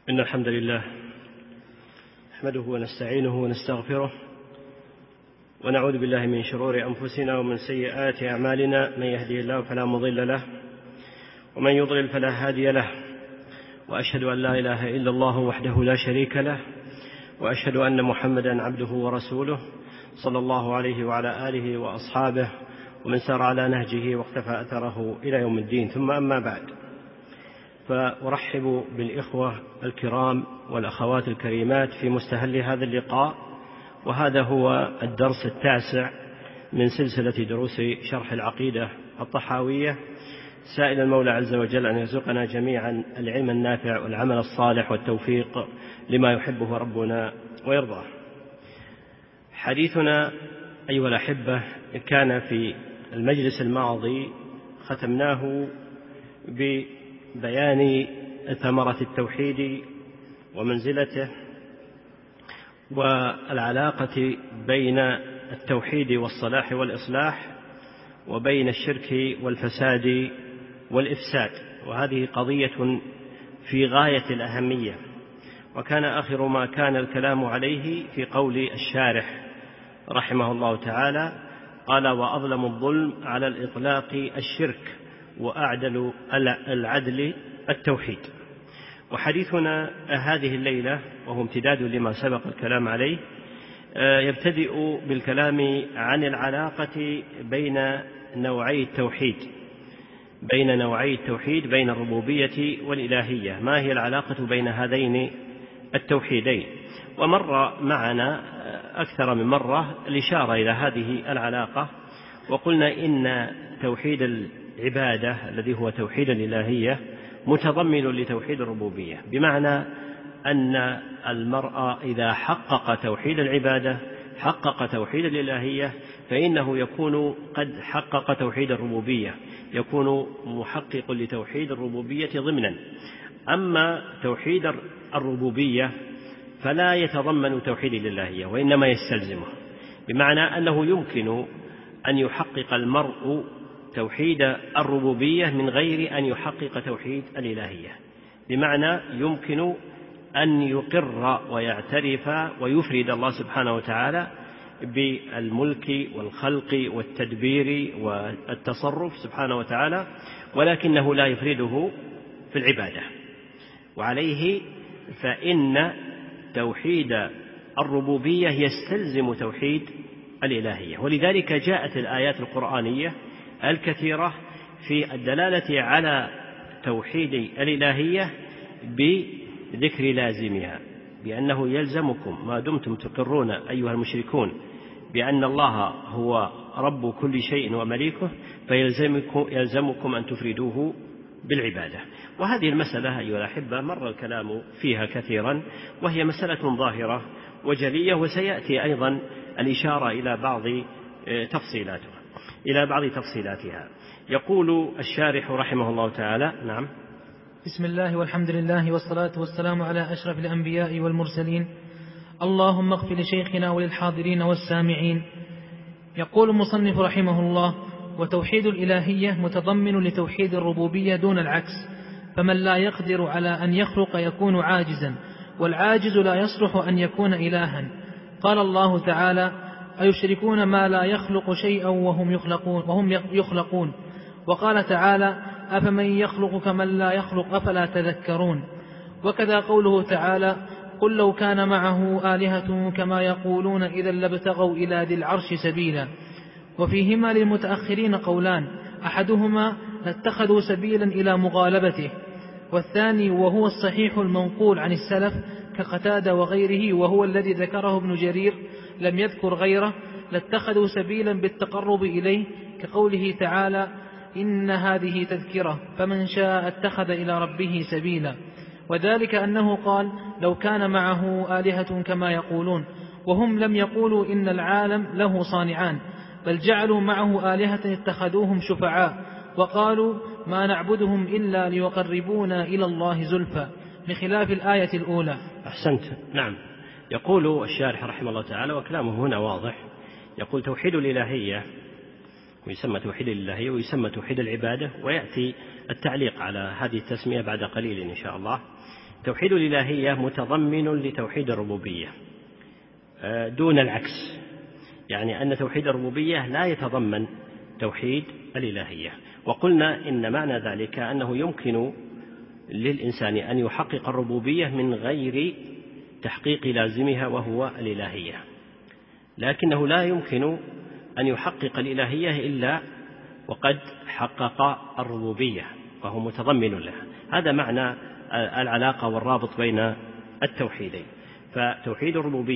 إن الحمد لله نحمده ونستعينه ونستغفره ونعوذ بالله من شرور أنفسنا ومن سيئات أعمالنا. من يهديه الله فلا مضل له ومن يضلل فلا هادي له، وأشهد أن لا إله إلا الله وحده لا شريك له، وأشهد أن محمدا عبده ورسوله صلى الله عليه وعلى آله وأصحابه ومن سار على نهجه واقتفى أثره إلى يوم الدين. ثم أما بعد، فأرحب بالإخوة الكرام والأخوات الكريمات في مستهل هذا اللقاء، وهذا هو الدرس 9 من سلسلة دروس شرح العقيدة الطحاوية، سائل المولى عز وجل أن يرزقنا جميعا العلم النافع والعمل الصالح والتوفيق لما يحبه ربنا ويرضاه. حديثنا أيها الأحبة كان في المجلس الماضي ختمناه ببيان ثمرة التوحيد ومنزلته والعلاقة بين التوحيد والصلاح والإصلاح وبين الشرك والفساد والإفساد، وهذه قضية في غاية الأهمية. وكان آخر ما كان الكلام عليه في قول الشارح رحمه الله تعالى قال: وأظلم الظلم على الإطلاق الشرك وأعدل العدل التوحيد. وحديثنا هذه الليلة وهو امتداد لما سبق الكلام عليه يبتدئ بالكلام عن العلاقة بين نوعي التوحيد بين الربوبية والإلهية. ما هي العلاقة بين هذين التوحيدين؟ ومر معنا أكثر من مرة الإشارة إلى هذه العلاقة، وقلنا إن توحيد العبادة الذي هو توحيد الإلهية متضمن لتوحيد الربوبية، بمعنى أن المرء إذا حقق توحيد العبادة حقق توحيد الإلهية، فإنه يكون قد حقق توحيد الربوبية، يكون محقق لتوحيد الربوبية ضمنا. أما توحيد الربوبية فلا يتضمن توحيد الإلهية وإنما يستلزمه، بمعنى أنه يمكن أن يحقق المرء توحيد الربوبية من غير أن يحقق توحيد الإلهية، بمعنى يمكن أن يقر ويعترف ويفرد الله سبحانه وتعالى بالملك والخلق والتدبير والتصرف سبحانه وتعالى، ولكنه لا يفرده في العبادة. وعليه فإن توحيد الربوبية يستلزم توحيد الإلهية، ولذلك جاءت الآيات القرآنية الكثيرة في الدلالة على توحيد الإلهية بذكر لازمها، بأنه يلزمكم ما دمتم تقرون أيها المشركون بأن الله هو رب كل شيء ومليكه، فيلزمكم أن تفردوه بالعبادة. وهذه المسألة أيها الأحبة مر الكلام فيها كثيرا، وهي مسألة ظاهرة وجلية، وسيأتي أيضا الإشارة إلى بعض تفصيلاتها. يقول الشارح رحمه الله تعالى: نعم. بسم الله والحمد لله والصلاة والسلام على أشرف الأنبياء والمرسلين. اللهم اغفر لشيخنا وللحاضرين والسامعين. يقول المصنف رحمه الله: وتوحيد الإلهية متضمن لتوحيد الربوبية دون العكس، فمن لا يقدر على أن يخلق يكون عاجزا، والعاجز لا يصلح أن يكون إلها. قال الله تعالى: أيشركون ما لا يخلق شيئا وهم يخلقون. وقال تعالى: أفمن يخلق كمن لا يخلق أفلا تذكرون. وكذا قوله تعالى: قل لو كان معه آلهة كما يقولون إذا لابتغوا إلى ذي العرش سبيلا. وفيهما للمتأخرين قولان: أحدهما لاتخذوا سبيلا إلى مغالبته، والثاني وهو الصحيح المنقول عن السلف كقتادة وغيره وهو الذي ذكره ابن جرير لم يذكر غيره، لاتخذوا سبيلا بالتقرب إليه، كقوله تعالى: إن هذه تذكرة فمن شاء اتخذ إلى ربه سبيلا. وذلك أنه قال: لو كان معه آلهة كما يقولون، وهم لم يقولوا إن العالم له صانعان، بل جعلوا معه آلهة اتخذوهم شفعاء، وقالوا ما نعبدهم إلا ليقربونا إلى الله زلفى، بخلاف الآية الأولى. أحسنت. نعم. يقول الشارح رحمه الله تعالى، وكلامه هنا واضح، يقول: توحيد الإلهية، ويسمى توحيد الإلهية ويسمى توحيد العبادة، ويأتي التعليق على هذه التسمية بعد قليل إن شاء الله. توحيد الإلهية متضمن لتوحيد الربوبية دون العكس، يعني أن توحيد الربوبية لا يتضمن توحيد الإلهية. وقلنا إن معنى ذلك أنه يمكن للإنسان أن يحقق الربوبية من غير تحقيق لازمها وهو الإلهية، لكنه لا يمكن أن يحقق الإلهية إلا وقد حقق الربوبية وهو متضمن لها. هذا معنى العلاقة والرابط بين التوحيدين. فتوحيد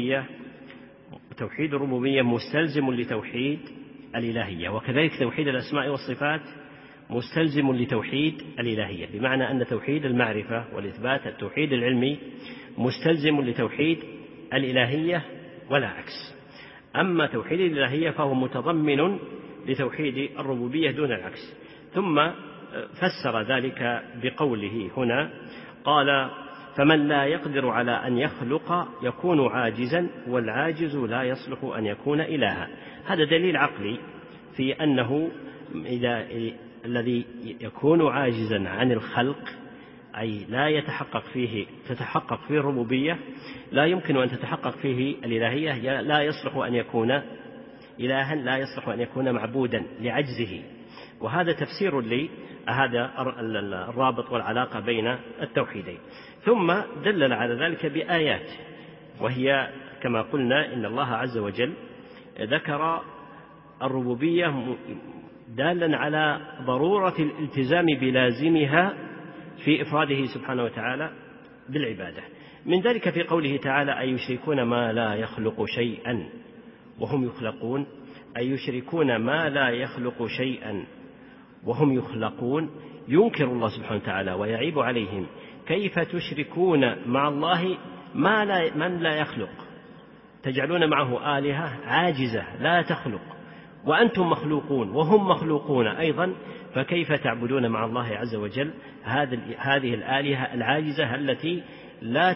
الربوبية مستلزم لتوحيد الإلهية، وكذلك توحيد الأسماء والصفات مستلزم لتوحيد الإلهية، بمعنى أن توحيد المعرفة والإثبات التوحيد العلمي مستلزم لتوحيد الإلهية ولا عكس. أما توحيد الإلهية فهو متضمن لتوحيد الربوبية دون العكس. ثم فسر ذلك بقوله هنا قال: فمن لا يقدر على أن يخلق يكون عاجزا، والعاجز لا يصلح أن يكون إلها. هذا دليل عقلي في أنه الذي يكون عاجزا عن الخلق، أي لا تتحقق فيه الربوبية، لا يمكن أن تتحقق فيه الإلهية، لا يصلح أن يكون إلها، لا يصلح أن يكون معبودا لعجزه. وهذا تفسير لهذا الرابط والعلاقة بين التوحيدين. ثم دلل على ذلك بآيات، وهي كما قلنا إن الله عز وجل ذكر الربوبية دالا على ضرورة الالتزام بلازمها في إفراده سبحانه وتعالى بالعبادة. من ذلك في قوله تعالى: أي يشركون ما لا يخلق شيئا وهم يخلقون، أي يشركون ما لا يخلق شيئا وهم يخلقون. ينكر الله سبحانه وتعالى ويعيب عليهم: كيف تشركون مع الله من لا يخلق، تجعلون معه آلهة عاجزة لا تخلق وأنتم مخلوقون وهم مخلوقون أيضا، فكيف تعبدون مع الله عز وجل هذه الآلهة العاجزة التي لا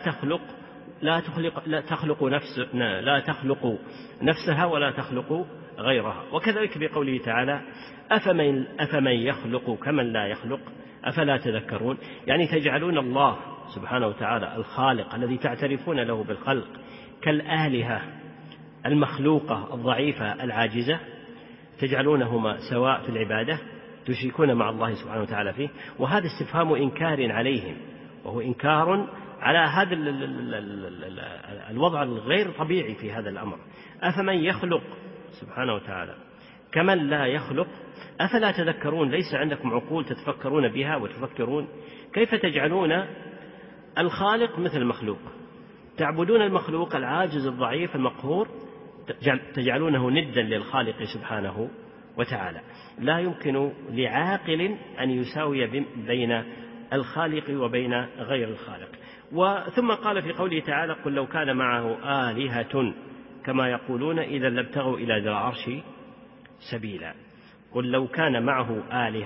تخلق نفسها ولا تخلق غيرها. وكذلك بقوله تعالى: أفمن يخلق كمن لا يخلق أفلا تذكرون. يعني تجعلون الله سبحانه وتعالى الخالق الذي تعترفون له بالخلق كالآلهة المخلوقة الضعيفة العاجزة، تجعلونهما سواء في العبادة، تشركون مع الله سبحانه وتعالى فيه. وهذا استفهام إنكار عليهم، وهو إنكار على هذا الوضع الغير طبيعي في هذا الأمر. أفمن يخلق سبحانه وتعالى كمن لا يخلق أفلا تذكرون. ليس عندكم عقول تتفكرون بها وتفكرون؟ كيف تجعلون الخالق مثل المخلوق، تعبدون المخلوق العاجز الضعيف المقهور، تجعلونه ندا للخالق سبحانه وتعالى. لا يمكن لعاقل أن يساوي بين الخالق وبين غير الخالق. ثم قال في قوله تعالى: قل لو كان معه آلهة كما يقولون إذا لابتغوا إلى ذي العرش سبيلا. قل لو كان معه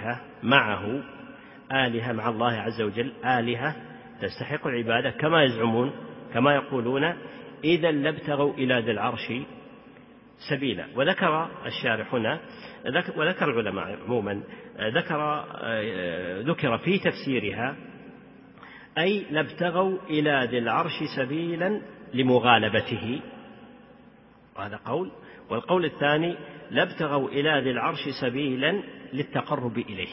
آلهة مع الله عز وجل، آلهة تستحق العبادة كما يزعمون كما يقولون، إذا لابتغوا إلى ذي العرش سبيلا. وذكر الشارح هنا وذكر العلماء عموما ذكر في تفسيرها أي لابتغوا إلى ذي العرش سبيلا لمغالبته، وهذا قول. والقول الثاني: لابتغوا إلى ذي العرش سبيلا للتقرب إليه.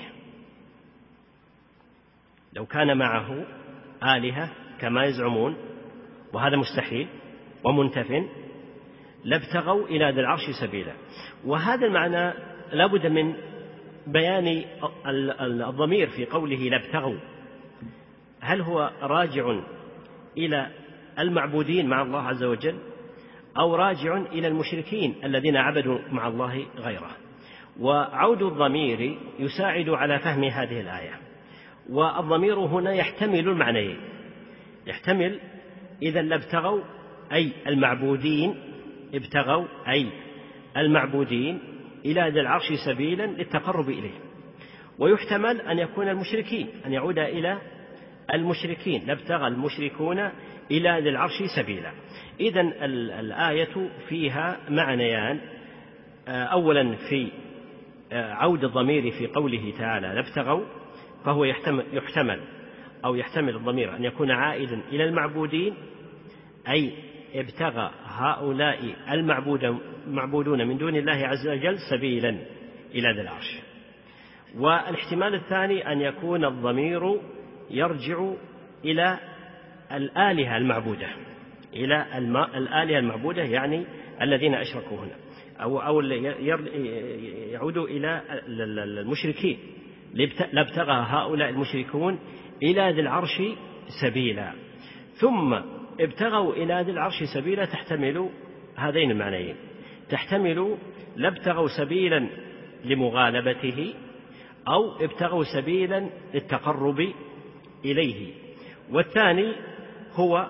لو كان معه آلهة كما يزعمون، وهذا مستحيل ومنتف، لابتغوا إلى ذي العرش سبيلا. وهذا المعنى لابد من بيان الضمير في قوله لابتغوا، هل هو راجع إلى المعبودين مع الله عز وجل أو راجع إلى المشركين الذين عبدوا مع الله غيره؟ وعود الضمير يساعد على فهم هذه الآية. والضمير هنا يحتمل المعنيين، يحتمل إذا لابتغوا أي المعبودين، ابتغوا أي المعبودين إلى ذي العرش سبيلا للتقرب إليه، ويحتمل أن يكون المشركين، أن يعود إلى المشركين، لابتغى المشركون إلى ذي العرش سبيلا. إذن الآية فيها معنيان: أولا في عود الضمير في قوله تعالى لابتغوا، فهو يحتمل أو يحتمل الضمير أن يكون عائدا إلى المعبودين، أي ابتغى هؤلاء المعبودون من دون الله عز وجل سبيلا إلى ذي العرش. والاحتمال الثاني أن يكون الضمير يرجع إلى الآلهة المعبودة، إلى الآلهة المعبودة، يعني الذين أشركوا هنا، أو يعود إلى المشركين، لابتغى هؤلاء المشركون إلى ذي العرش سبيلا. ثم ابتغوا إلى ذي العرش سبيلا تحتمل هذين المعنيين، تحتمل لابتغوا سبيلا لمغالبته، أو ابتغوا سبيلا للتقرب إليه. والثاني هو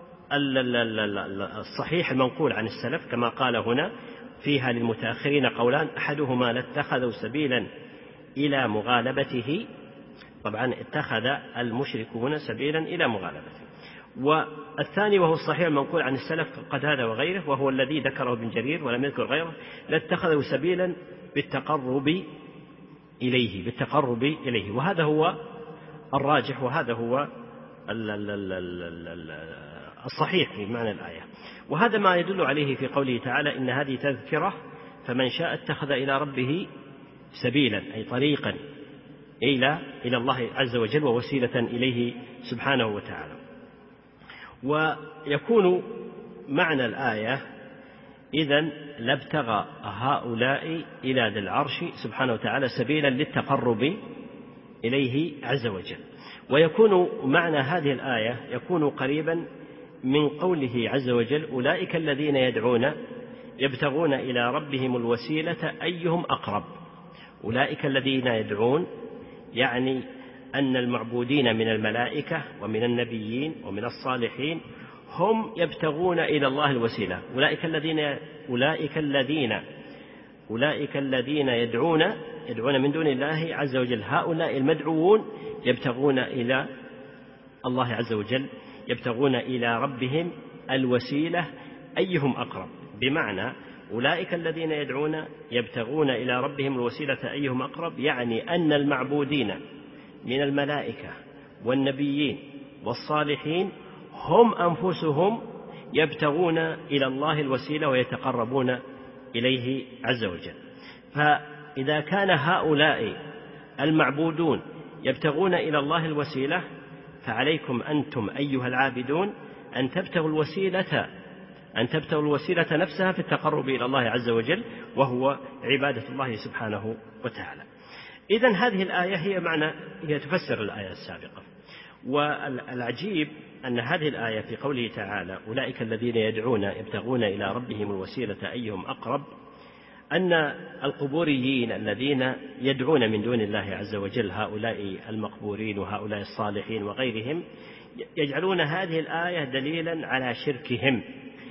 الصحيح المنقول عن السلف كما قال هنا: فيها للمتأخرين قولان، أحدهما لاتخذوا سبيلا إلى مغالبته، طبعا اتخذ المشركون سبيلا إلى مغالبته. والثاني وهو الصحيح المنقول عن السلف قتادة وغيره، وهو الذي ذكره ابن جرير ولم يذكر غيره: لاتخذوا سبيلا بالتقرب إليه. وهذا هو الراجح، وهذا هو الصحيح في معنى الآية. وهذا ما يدل عليه في قوله تعالى: إن هذه تذكرة فمن شاء اتخذ إلى ربه سبيلا، أي طريقا إلى الله عز وجل ووسيلة إليه سبحانه وتعالى. ويكون معنى الآية إذن لابتغى هؤلاء إلى ذي العرش سبحانه وتعالى سبيلا للتقرب إليه عز وجل. ويكون معنى هذه الآية يكون قريبا من قوله عز وجل: أولئك الذين يدعون يبتغون إلى ربهم الوسيلة أيهم أقرب. أولئك الذين يدعون يعني أن المعبودين من الملائكة ومن النبيين ومن الصالحين هم يبتغون إلى الله الوسيلة. أولئك الذين يدعون من دون الله عز وجل، هؤلاء المدعوون يبتغون إلى الله عز وجل، يبتغون إلى ربهم الوسيلة أيهم أقرب. بمعنى أولئك الذين يدعون يبتغون إلى ربهم الوسيلة أيهم أقرب، يعني أن المعبودين من الملائكة والنبيين والصالحين هم أنفسهم يبتغون إلى الله الوسيلة ويتقربون إليه عز وجل. فإذا كان هؤلاء المعبودون يبتغون إلى الله الوسيلة، فعليكم أنتم أيها العابدون أن تبتغوا الوسيلة نفسها في التقرب إلى الله عز وجل، وهو عبادة الله سبحانه وتعالى. إذن هذه الآية هي تفسر الآية السابقة. والعجيب أن هذه الآية في قوله تعالى: أولئك الذين يبتغون إلى ربهم الوسيلة أيهم أقرب، أن القبوريين الذين يدعون من دون الله عز وجل، هؤلاء المقبورين وهؤلاء الصالحين وغيرهم، يجعلون هذه الآية دليلا على شركهم،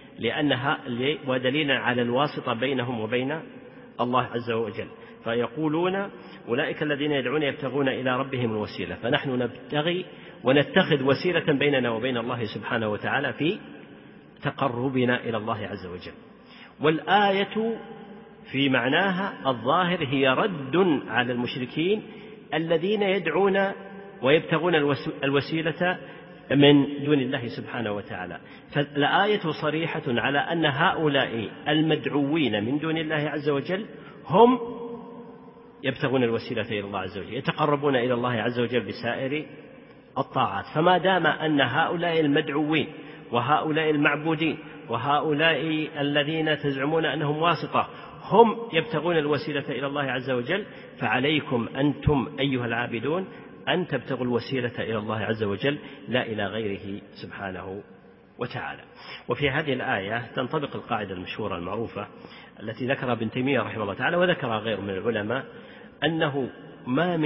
ودليلا على الواسطة بينهم وبين الله عز وجل. فيقولون: أولئك الذين يدعون يبتغون إلى ربهم الوسيلة، فنحن نبتغي ونتخذ وسيلة بيننا وبين الله سبحانه وتعالى في تقربنا إلى الله عز وجل. والآية في معناها الظاهر هي رد على المشركين الذين يدعون ويبتغون الوسيلة من دون الله سبحانه وتعالى. فالآية صريحة على أن هؤلاء المدعوين من دون الله عز وجل هم يبتغون الوسيلة إلى الله عز وجل، يتقربون إلى الله عز وجل بسائر الطاعات. فما دام أن هؤلاء المدعوين وهؤلاء المعبودين وهؤلاء الذين تزعمون أنهم واسطة هم يبتغون الوسيلة إلى الله عز وجل، فعليكم أنتم أيها العابدون أن تبتغوا الوسيلة إلى الله عز وجل لا إلى غيره سبحانه وتعالى. وفي هذه الآية تنطبق القاعدة المشهورة المعروفة التي ذكرها ابن تيمية رحمه الله تعالى وذكرها غير من العلماء، أنه ما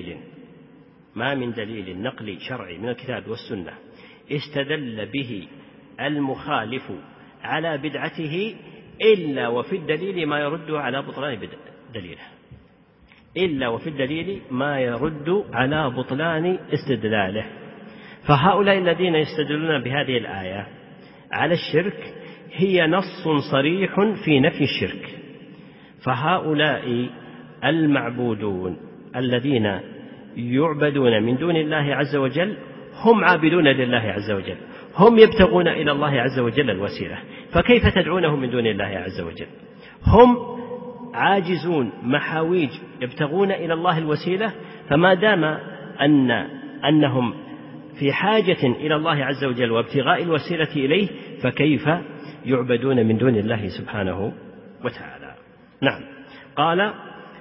من دليل نقلي شرعي من الكتاب والسنة استدل به المخالف على بدعته إلا وفي الدليل ما يرد على بطلان دليله، إلا وفي الدليل ما يرد على بطلان استدلاله. فهؤلاء الذين يستدلون بهذه الآية على الشرك هي نص صريح في نفي الشرك. فهؤلاء المعبودون الذين يعبدون من دون الله عز وجل هم عابدون لله عز وجل، هم يبتغون إلى الله عز وجل الوسيلة، فكيف تدعونهم من دون الله عز وجل؟ هم عاجزون محاويج يبتغون إلى الله الوسيلة، فما دام أنهم في حاجة إلى الله عز وجل وابتغاء الوسيلة إليه، فكيف يعبدون من دون الله سبحانه وتعالى؟ نعم. قال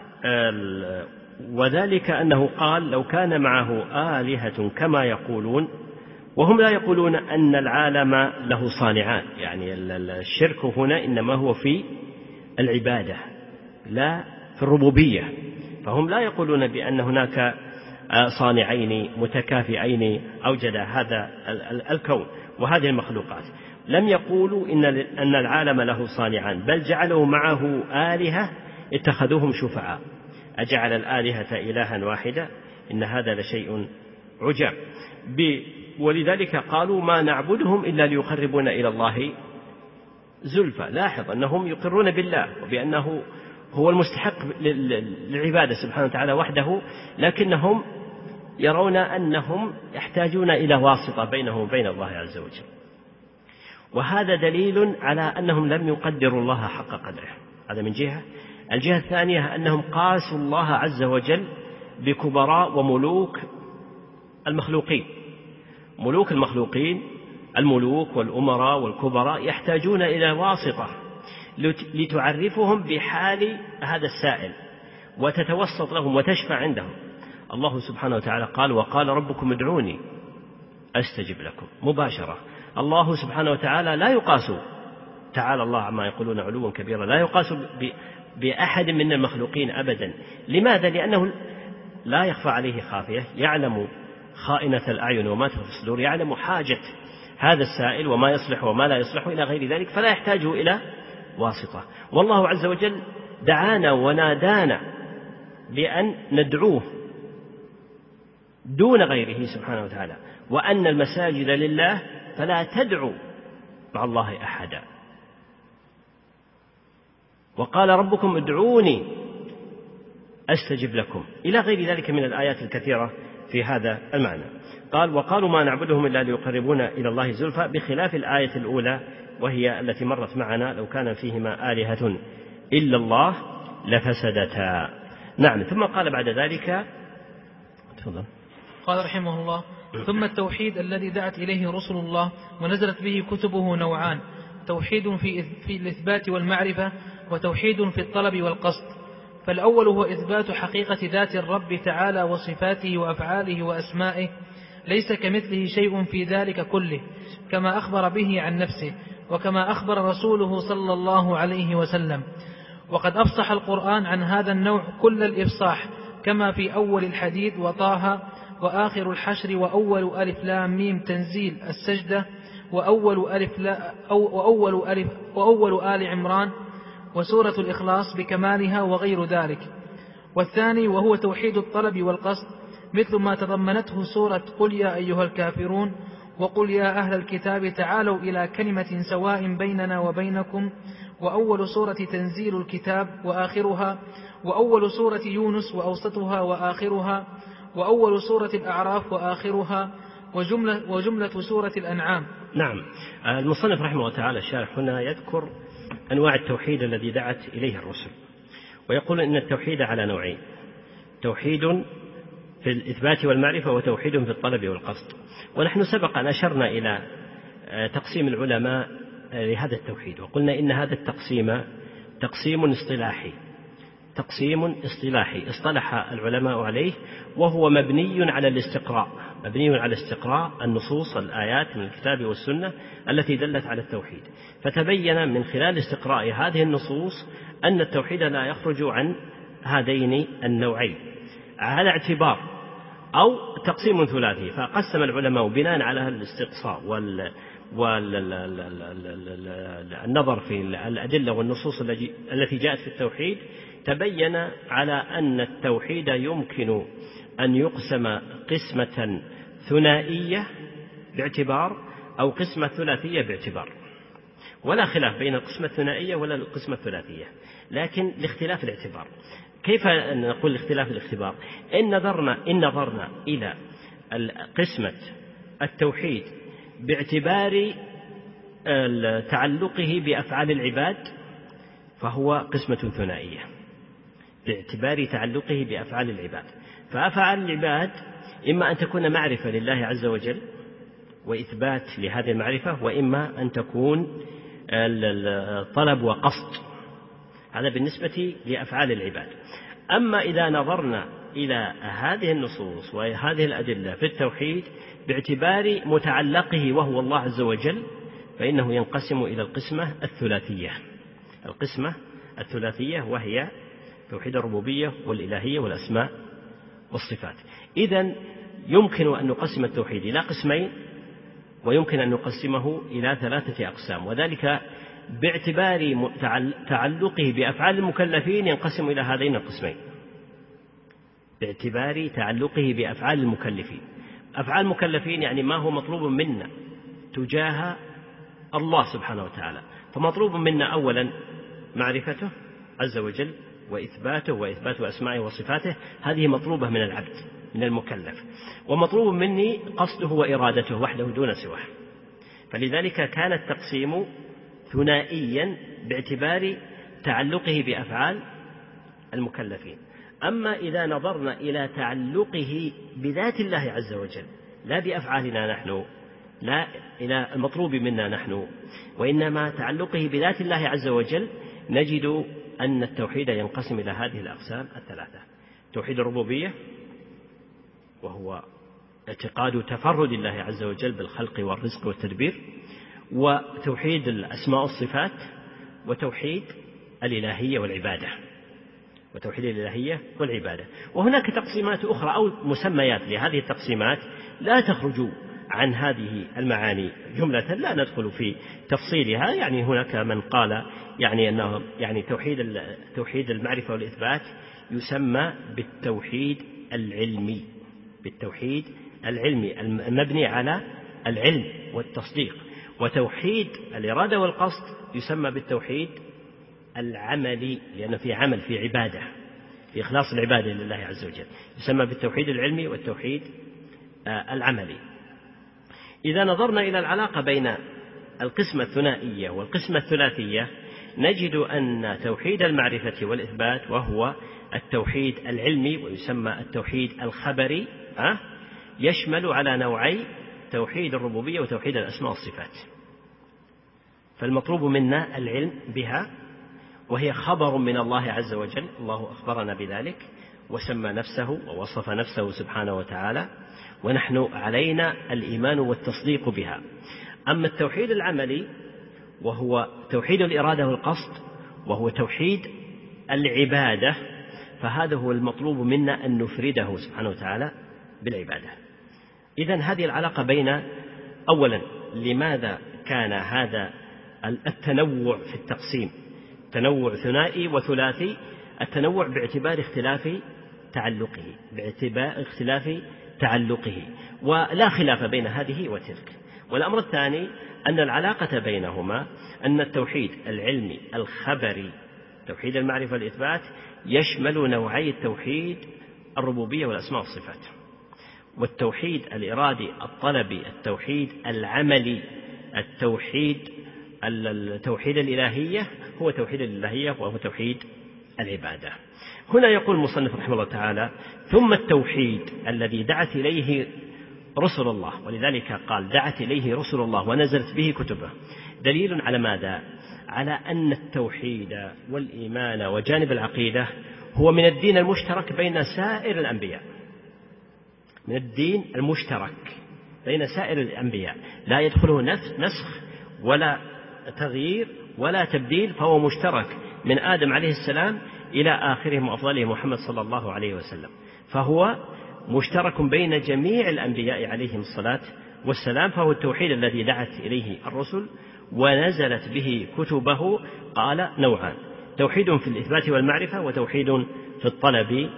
وذلك أنه قال لو كان معه آلهة كما يقولون، وهم لا يقولون أن العالم له صانعان، يعني الشرك هنا إنما هو في العبادة لا في الربوبية، فهم لا يقولون بأن هناك صانعين متكافئين أوجد هذا الكون وهذه المخلوقات. لم يقولوا أن العالم له صانعان، بل جعلوا معه آلهة اتخذوهم شفعاء. أجعل الآلهة إلها واحدا إن هذا لشيء عجاب. ولذلك قالوا ما نعبدهم إلا ليقربونا إلى الله زلفى. لاحظ أنهم يقرون بالله وبأنه هو المستحق للعبادة سبحانه وتعالى وحده، لكنهم يرون أنهم يحتاجون إلى واسطة بينهم وبين الله عز وجل، وهذا دليل على أنهم لم يقدروا الله حق قدره. هذا من جهة. الجهة الثانية أنهم قاسوا الله عز وجل بكبراء وملوك المخلوقين. ملوك المخلوقين، الملوك والأمراء والكبراء، يحتاجون إلى واسطة لتعرفهم بحال هذا السائل وتتوسط لهم وتشفع عندهم. الله سبحانه وتعالى قال وقال ربكم ادعوني أستجب لكم مباشرة. الله سبحانه وتعالى لا يقاس، تعالى الله عما يقولون علوا كبيرا، لا يقاس بأحد من المخلوقين أبدا. لماذا؟ لأنه لا يخفى عليه خافية، يعلم خائنة الأعين وما تخفي الصدور، يعلم حاجة هذا السائل وما يصلح وما لا يصلح إلى غير ذلك، فلا يحتاج إلى واسطة. والله عز وجل دعانا ونادانا بأن ندعوه دون غيره سبحانه وتعالى، وأن المساجد لله فلا تدعوا مع الله أحدا. وقال ربكم ادعوني أستجب لكم إلى غير ذلك من الآيات الكثيرة في هذا المعنى. قال وقالوا ما نعبدهم إلا ليقربونا إلى الله زلفى، بخلاف الآية الأولى وهي التي مرت معنا لو كان فيهما آلهة إلا الله لفسدتا. نعم. ثم قال بعد ذلك تفضل. قال رحمه الله ثم التوحيد الذي دعت إليه رسل الله ونزلت به كتبه نوعان: توحيد في الإثبات والمعرفة، وتوحيد في الطلب والقصد. فالأول هو إثبات حقيقة ذات الرب تعالى وصفاته وأفعاله وأسمائه، ليس كمثله شيء في ذلك كله، كما أخبر به عن نفسه وكما أخبر رسوله صلى الله عليه وسلم. وقد أفصح القرآن عن هذا النوع كل الإفصاح، كما في أول الحديد وطه وآخر الحشر وأول ألف لام ميم تنزيل السجدة وأول آل عمران وسورة الإخلاص بكمالها وغير ذلك. والثاني وهو توحيد الطلب والقصد، مثل ما تضمنته سورة قل يا أيها الكافرون وقل يا أهل الكتاب تعالوا إلى كلمة سواء بيننا وبينكم، وأول سورة تنزيل الكتاب وآخرها، وأول سورة يونس وأوسطها وآخرها، وأول سورة الأعراف وآخرها، وجملة سورة الأنعام. نعم. المصنف رحمه الله تعالى الشارح هنا يذكر أنواع التوحيد الذي دعت إليه الرسل، ويقول إن التوحيد على نوعين: توحيد في الإثبات والمعرفة، وتوحيد في الطلب والقصد. ونحن سبق أن أشرنا إلى تقسيم العلماء لهذا التوحيد، وقلنا إن هذا التقسيم تقسيم اصطلاحي اصطلح العلماء عليه، وهو مبني على استقراء النصوص الآيات من الكتاب والسنة التي دلت على التوحيد. فتبين من خلال استقراء هذه النصوص أن التوحيد لا يخرج عن هذين النوعين على اعتبار أو تقسيم ثلاثي. فقسم العلماء بناء على الاستقصاء والنظر في الأدلة والنصوص التي جاءت في التوحيد، تبين على أن التوحيد يمكن أن يقسم قسمة ثنائية باعتبار أو قسمة ثلاثية باعتبار، ولا خلاف بين القسمة الثنائية ولا القسمة الثلاثية، لكن لاختلاف الاعتبار. كيف نقول اختلاف الاختبار؟ إن نظرنا إلى قسمة التوحيد باعتبار تعلقه بأفعال العباد فهو قسمة ثنائية، باعتبار تعلقه بأفعال العباد. فأفعال العباد إما أن تكون معرفة لله عز وجل وإثبات لهذه المعرفة، وإما أن تكون طلب وقصد. هذا بالنسبة لأفعال العباد. أما إذا نظرنا إلى هذه النصوص وهذه الأدلة في التوحيد باعتبار متعلقه وهو الله عز وجل، فإنه ينقسم إلى القسمة الثلاثية. القسمة الثلاثية وهي توحيد الربوبية والإلهية والأسماء والصفات. إذن يمكن أن نقسم التوحيد إلى قسمين، ويمكن أن نقسمه إلى 3 أقسام، وذلك باعتبار تعلقه بأفعال المكلفين ينقسم إلى هذين القسمين. باعتبار تعلقه بأفعال المكلفين، أفعال المكلفين يعني ما هو مطلوب منا تجاه الله سبحانه وتعالى. فمطلوب منا أولا معرفته عز وجل وإثباته وإثبات أسمائه وصفاته، هذه مطلوبة من العبد من المكلف. ومطلوب مني قصده وإرادته وحده دون سواه. فلذلك كان التقسيم ثنائيا باعتبار تعلقه بأفعال المكلفين. أما إذا نظرنا إلى تعلقه بذات الله عز وجل لا بأفعالنا نحن، لا إلى المطلوب منا نحن، وإنما تعلقه بذات الله عز وجل، نجد أن التوحيد ينقسم إلى هذه الأقسام 3: توحيد الربوبية وهو اعتقاد تفرد الله عز وجل بالخلق والرزق والتدبير، وتوحيد الأسماء والصفات، وتوحيد الإلهية والعبادة. وتوحيد الإلهية والعبادة. وهناك تقسيمات أخرى أو مسميات لهذه التقسيمات لا تخرج عن هذه المعاني جملة، لا ندخل في تفصيلها. يعني هناك من قال يعني أنه يعني توحيد المعرفة والإثبات يسمى بالتوحيد العلمي، بالتوحيد العلمي المبني على العلم والتصديق. وتوحيد الإرادة والقصد يسمى بالتوحيد العملي، لأنه في عمل، في عبادة، في إخلاص العبادة لله عز وجل، يسمى بالتوحيد العلمي والتوحيد العملي. إذا نظرنا إلى العلاقة بين القسمة الثنائية والقسمة الثلاثية نجد أن توحيد المعرفة والإثبات وهو التوحيد العلمي ويسمى التوحيد الخبري يشمل على نوعي توحيد الربوبية وتوحيد الأسماء والصفات. فالمطلوب منا العلم بها، وهي خبر من الله عز وجل، الله أخبرنا بذلك وسمى نفسه ووصف نفسه سبحانه وتعالى، ونحن علينا الإيمان والتصديق بها. أما التوحيد العملي وهو توحيد الإرادة والقصد وهو توحيد العبادة، فهذا هو المطلوب منا أن نفرده سبحانه وتعالى بالعبادة. إذن هذه العلاقة بين أولا لماذا كان هذا التنوع في التقسيم تنوع ثنائي وثلاثي؟ التنوع باعتبار اختلاف تعلقه، ولا خلاف بين هذه وتلك. والأمر الثاني أن العلاقة بينهما أن التوحيد العلمي الخبري توحيد المعرفة والإثبات يشمل نوعي التوحيد الربوبية والأسماء والصفات، والتوحيد الإرادي الطلبي التوحيد العملي التوحيد الإلهية هو توحيد الإلهية وهو توحيد العبادة. هنا يقول المصنف رحمه الله تعالى: ثم التوحيد الذي دعت إليه رسل الله، ولذلك قال دعت إليه رسل الله ونزلت به كتبه، دليل على ماذا؟ على أن التوحيد والإيمان وجانب العقيدة هو من الدين المشترك بين سائر الأنبياء، من الدين المشترك بين سائر الأنبياء، لا يدخله نسخ ولا تغيير ولا تبديل، فهو مشترك من آدم عليه السلام إلى آخرهم وأفضلهم محمد صلى الله عليه وسلم، فهو مشترك بين جميع الأنبياء عليهم الصلاة والسلام. فهو التوحيد الذي دعت إليه الرسل ونزلت به كتبه. قال نوعان: توحيد في الإثبات والمعرفة، وتوحيد في الطلب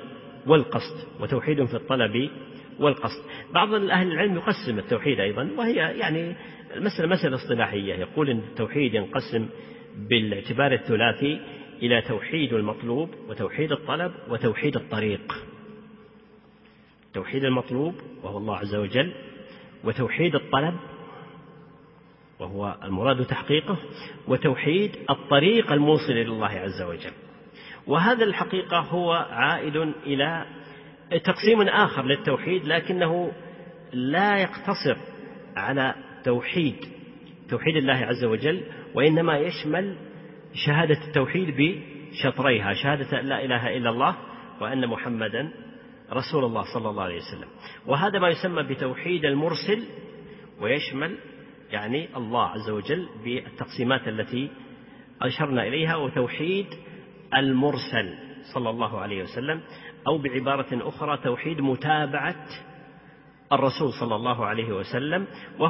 والقصد. بعض أهل العلم يقسم التوحيد أيضا، وهي يعني مسألة اصطلاحية، يقول إن التوحيد ينقسم بالاعتبار الثلاثي إلى توحيد المطلوب وتوحيد الطلب وتوحيد الطريق. توحيد المطلوب وهو الله عز وجل، وتوحيد الطلب وهو المراد تحقيقه، وتوحيد الطريق الموصل إلى الله عز وجل. وهذا الحقيقة هو عائد إلى تقسيم آخر للتوحيد، لكنه لا يقتصر على توحيد الله عز وجل، وإنما يشمل شهادة التوحيد بشطريها، شهادة لا إله إلا الله وأن محمدا رسول الله صلى الله عليه وسلم. وهذا ما يسمى بتوحيد المرسل، ويشمل يعني الله عز وجل بالتقسيمات التي أشرنا إليها، وتوحيد المرسل صلى الله عليه وسلم، أو بعبارة أخرى توحيد متابعة الرسول صلى الله عليه وسلم،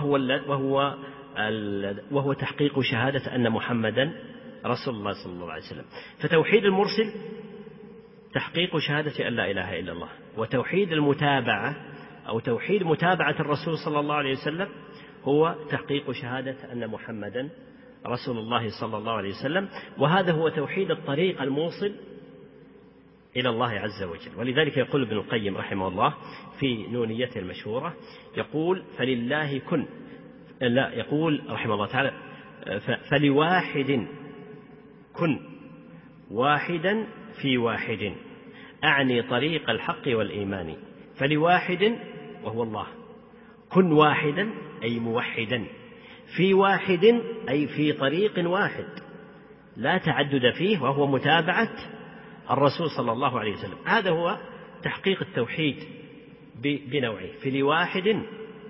وهو تحقيق شهادة أن محمدا رسول الله صلى الله عليه وسلم. فتوحيد المرسل تحقيق شهادة أن لا إله إلا الله، وتوحيد المتابعة أو توحيد متابعة الرسول صلى الله عليه وسلم هو تحقيق شهادة أن محمدا رسول الله صلى الله عليه وسلم. وهذا هو توحيد الطريق الموصل إلى الله عز وجل. ولذلك يقول ابن القيم رحمه الله في نونيته المشهورة، يقول فلله كن، لا يقول رحمه الله تعالى فلواحد كن واحدا في واحد، أعني طريق الحق والإيمان. فلواحد وهو الله، كن واحدا أي موحدا، في واحد أي في طريق واحد لا تعدد فيه، وهو متابعة الرسول صلى الله عليه وسلم. هذا هو تحقيق التوحيد بنوعه. فلواحد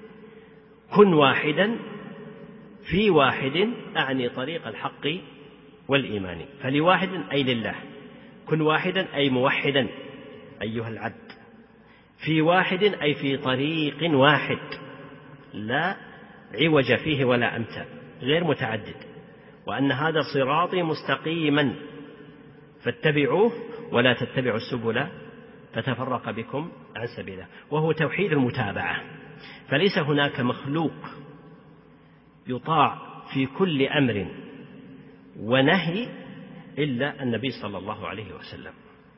كن واحدا في واحد، أعني طريق الحق والإيمان. فلواحد أي لله، كن واحدا أي موحدا أيها العبد، في واحد أي في طريق واحد لا عوج فيه ولا أمتى، غير متعدد، وأن هذا صراطي مستقيما فاتبعوه ولا تتبعوا السبل فتفرق بكم عن سبيله. وهو توحيد المتابعة، فليس هناك مخلوق يطاع في كل أمر ونهي إلا النبي صلى الله عليه وسلم.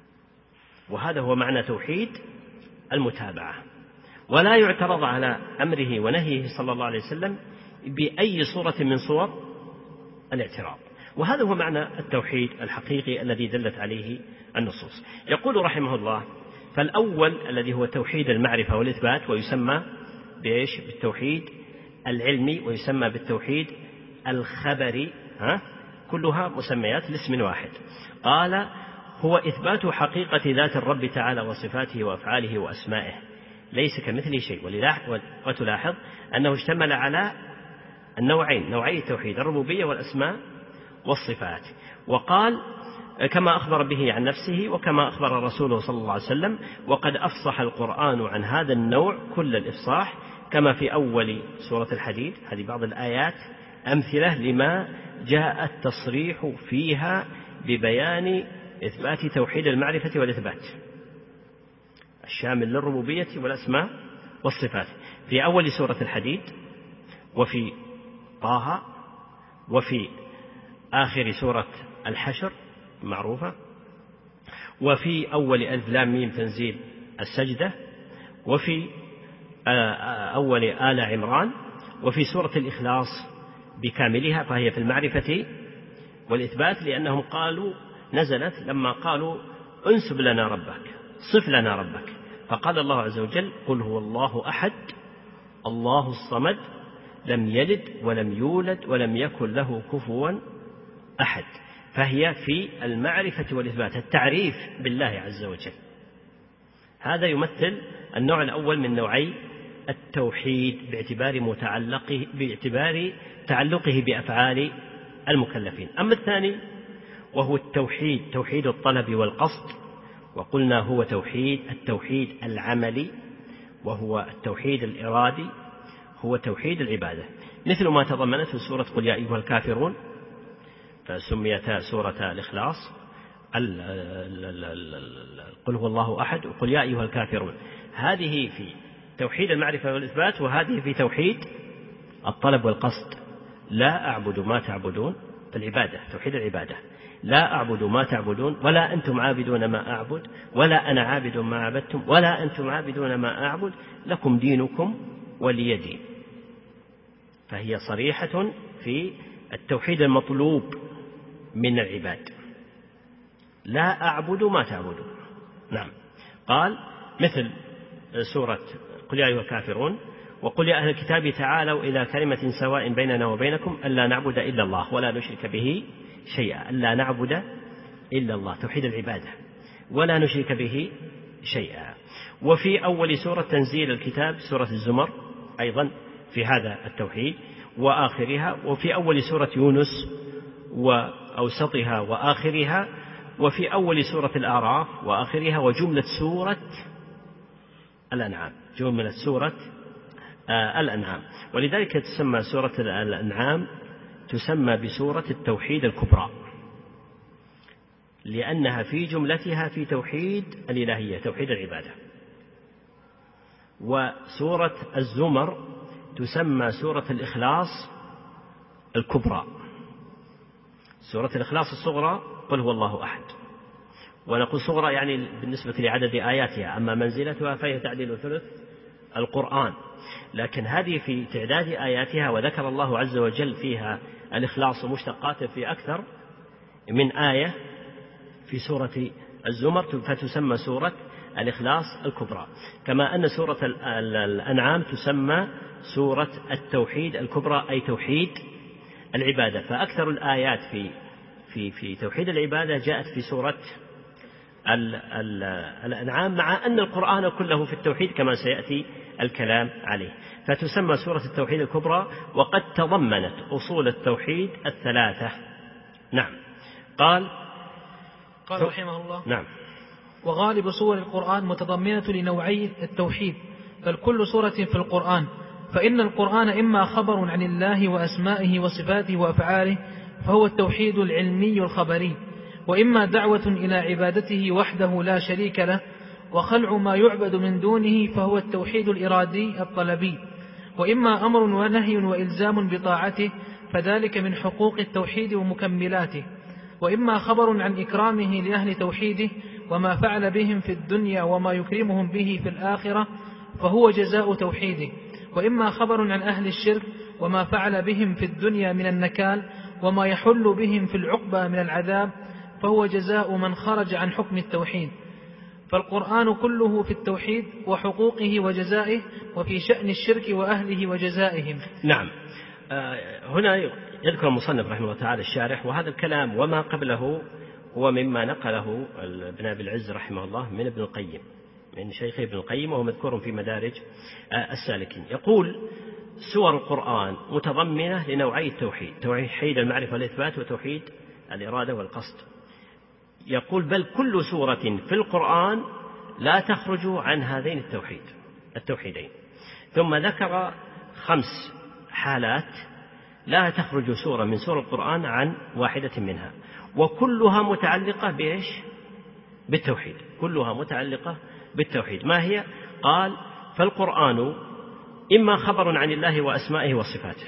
وهذا هو معنى توحيد المتابعة. ولا يعترض على أمره ونهيه صلى الله عليه وسلم بأي صورة من صور الاعتراض. وهذا هو معنى التوحيد الحقيقي الذي دلت عليه النصوص. يقول رحمه الله فالأول الذي هو توحيد المعرفة والإثبات، ويسمى بالتوحيد العلمي، ويسمى بالتوحيد الخبري، كلها مسميات لاسم واحد. قال هو إثبات حقيقة ذات الرب تعالى وصفاته وأفعاله وأسمائه، ليس كمثله شيء. وتلاحظ أنه اشتمل على النوعين، نوعي التوحيد الربوبية والأسماء والصفات. وقال كما أخبر به عن نفسه وكما أخبر رسوله صلى الله عليه وسلم، وقد أفصح القرآن عن هذا النوع كل الإفصاح، كما في أول سورة الحديد. هذه بعض الآيات أمثلة لما جاء التصريح فيها ببيان إثبات توحيد المعرفة والإثبات الشامل للربوبية والأسماء والصفات، في أول سورة الحديد، وفي طه، وفي آخر سورة الحشر معروفة، وفي أول ألف لام ميم تنزيل السجدة، وفي أول آل عمران، وفي سورة الإخلاص بكاملها، فهي في المعرفة والإثبات، لأنهم قالوا نزلت لما قالوا انسب لنا ربك، صف لنا ربك، فقال الله عز وجل قل هو الله أحد الله الصمد لم يلد ولم يولد ولم يكن له كفوا أحد. فهي في المعرفة والإثبات، التعريف بالله عز وجل. هذا يمثل النوع الأول من نوعي التوحيد باعتبار تعلقه بأفعال المكلفين. أما الثاني وهو توحيد الطلب والقصد، وقلنا هو التوحيد العملي، وهو التوحيد الإرادي، هو توحيد العبادة، مثل ما تضمنته سورة قل يا أيها الكافرون، فسميتا سورة الإخلاص قل هو الله أحد وقل يا أيها الكافرون. هذه في توحيد المعرفة والإثبات، وهذه في توحيد الطلب والقصد. لا أعبد ما تعبدون، العبادة توحيد العبادة، لا أعبد ما تعبدون ولا أنتم عابدون ما أعبد ولا أنا عابد ما عبدتم ولا أنتم عابدون ما أعبد لكم دينكم ولي دين. فهي صريحة في التوحيد المطلوب من العباد. لا أعبد ما تعبدون. نعم. قال مثل سورة قل يا أيها الكافرون وقل يا أهل الكتاب تعالوا إلى كلمة سواء بيننا وبينكم ألا نعبد إلا الله ولا نشرك به شيئا. ألا نعبد إلا الله، توحيد العبادة، ولا نشرك به شيئا. وفي أول سورة تنزيل الكتاب سورة الزمر أيضا في هذا التوحيد وآخرها، وفي أول سورة يونس وأوسطها وآخرها، وفي أول سورة الأعراف وآخرها، وجملة سورة الأنعام، جملة سورة الأنعام. ولذلك تسمى سورة الأنعام تسمى بسورة التوحيد الكبرى، لأنها في جملتها في توحيد الإلهية، توحيد العبادة. وسورة الزمر تسمى سورة الإخلاص الكبرى. سورة الإخلاص الصغرى قل هو الله أحد، ونقول صغرى يعني بالنسبة لعدد آياتها، أما منزلتها فهي تعديل ثلث القرآن، لكن هذه في تعداد آياتها، وذكر الله عز وجل فيها الإخلاص ومشتقاته في أكثر من آية في سورة الزمر، فتسمى سورة الإخلاص الكبرى. كما أن سورة الأنعام تسمى سورة التوحيد الكبرى، أي توحيد العبادة. فأكثر الآيات في توحيد العبادة جاءت في سورة الأنعام، مع أن القرآن كله في التوحيد كما سيأتي الكلام عليه. فتسمى سورة التوحيد الكبرى، وقد تضمنت أصول التوحيد الثلاثة. نعم. قال رحمه الله: نعم. وغالب سور القرآن متضمنة لنوعي التوحيد، بل كل سورة في القرآن، فإن القرآن إما خبر عن الله وأسمائه وصفاته وأفعاله فهو التوحيد العلمي الخبري، وإما دعوة إلى عبادته وحده لا شريك له وخلع ما يعبد من دونه فهو التوحيد الإرادي الطلبي، وإما أمر ونهي وإلزام بطاعته فذلك من حقوق التوحيد ومكملاته، وإما خبر عن إكرامه لأهل توحيده وما فعل بهم في الدنيا وما يكرمهم به في الآخرة فهو جزاء توحيده، وإما خبر عن أهل الشرك وما فعل بهم في الدنيا من النكال وما يحل بهم في العقبى من العذاب فهو جزاء من خرج عن حكم التوحيد. فالقرآن كله في التوحيد وحقوقه وجزائه، وفي شأن الشرك وأهله وجزائهم. نعم. هنا يذكر المصنف رحمه الله تعالى الشارح، وهذا الكلام وما قبله هو مما نقله ابن أبي العز رحمه الله من ابن القيم، من شيخه ابن القيم، وهو مذكور في مدارج السالكين. يقول: سور القرآن متضمنة لنوعي التوحيد، توحيد المعرفة والإثبات وتوحيد الإرادة والقصد. يقول: بل كل سورة في القرآن لا تخرج عن هذين التوحيدين. ثم ذكر 5 حالات لا تخرج سورة من سور القرآن عن واحدة منها، وكلها متعلقة بإيش؟ بالتوحيد، كلها متعلقة بالتوحيد. ما هي؟ قال: فالقرآن إما خبر عن الله وأسمائه وصفاته،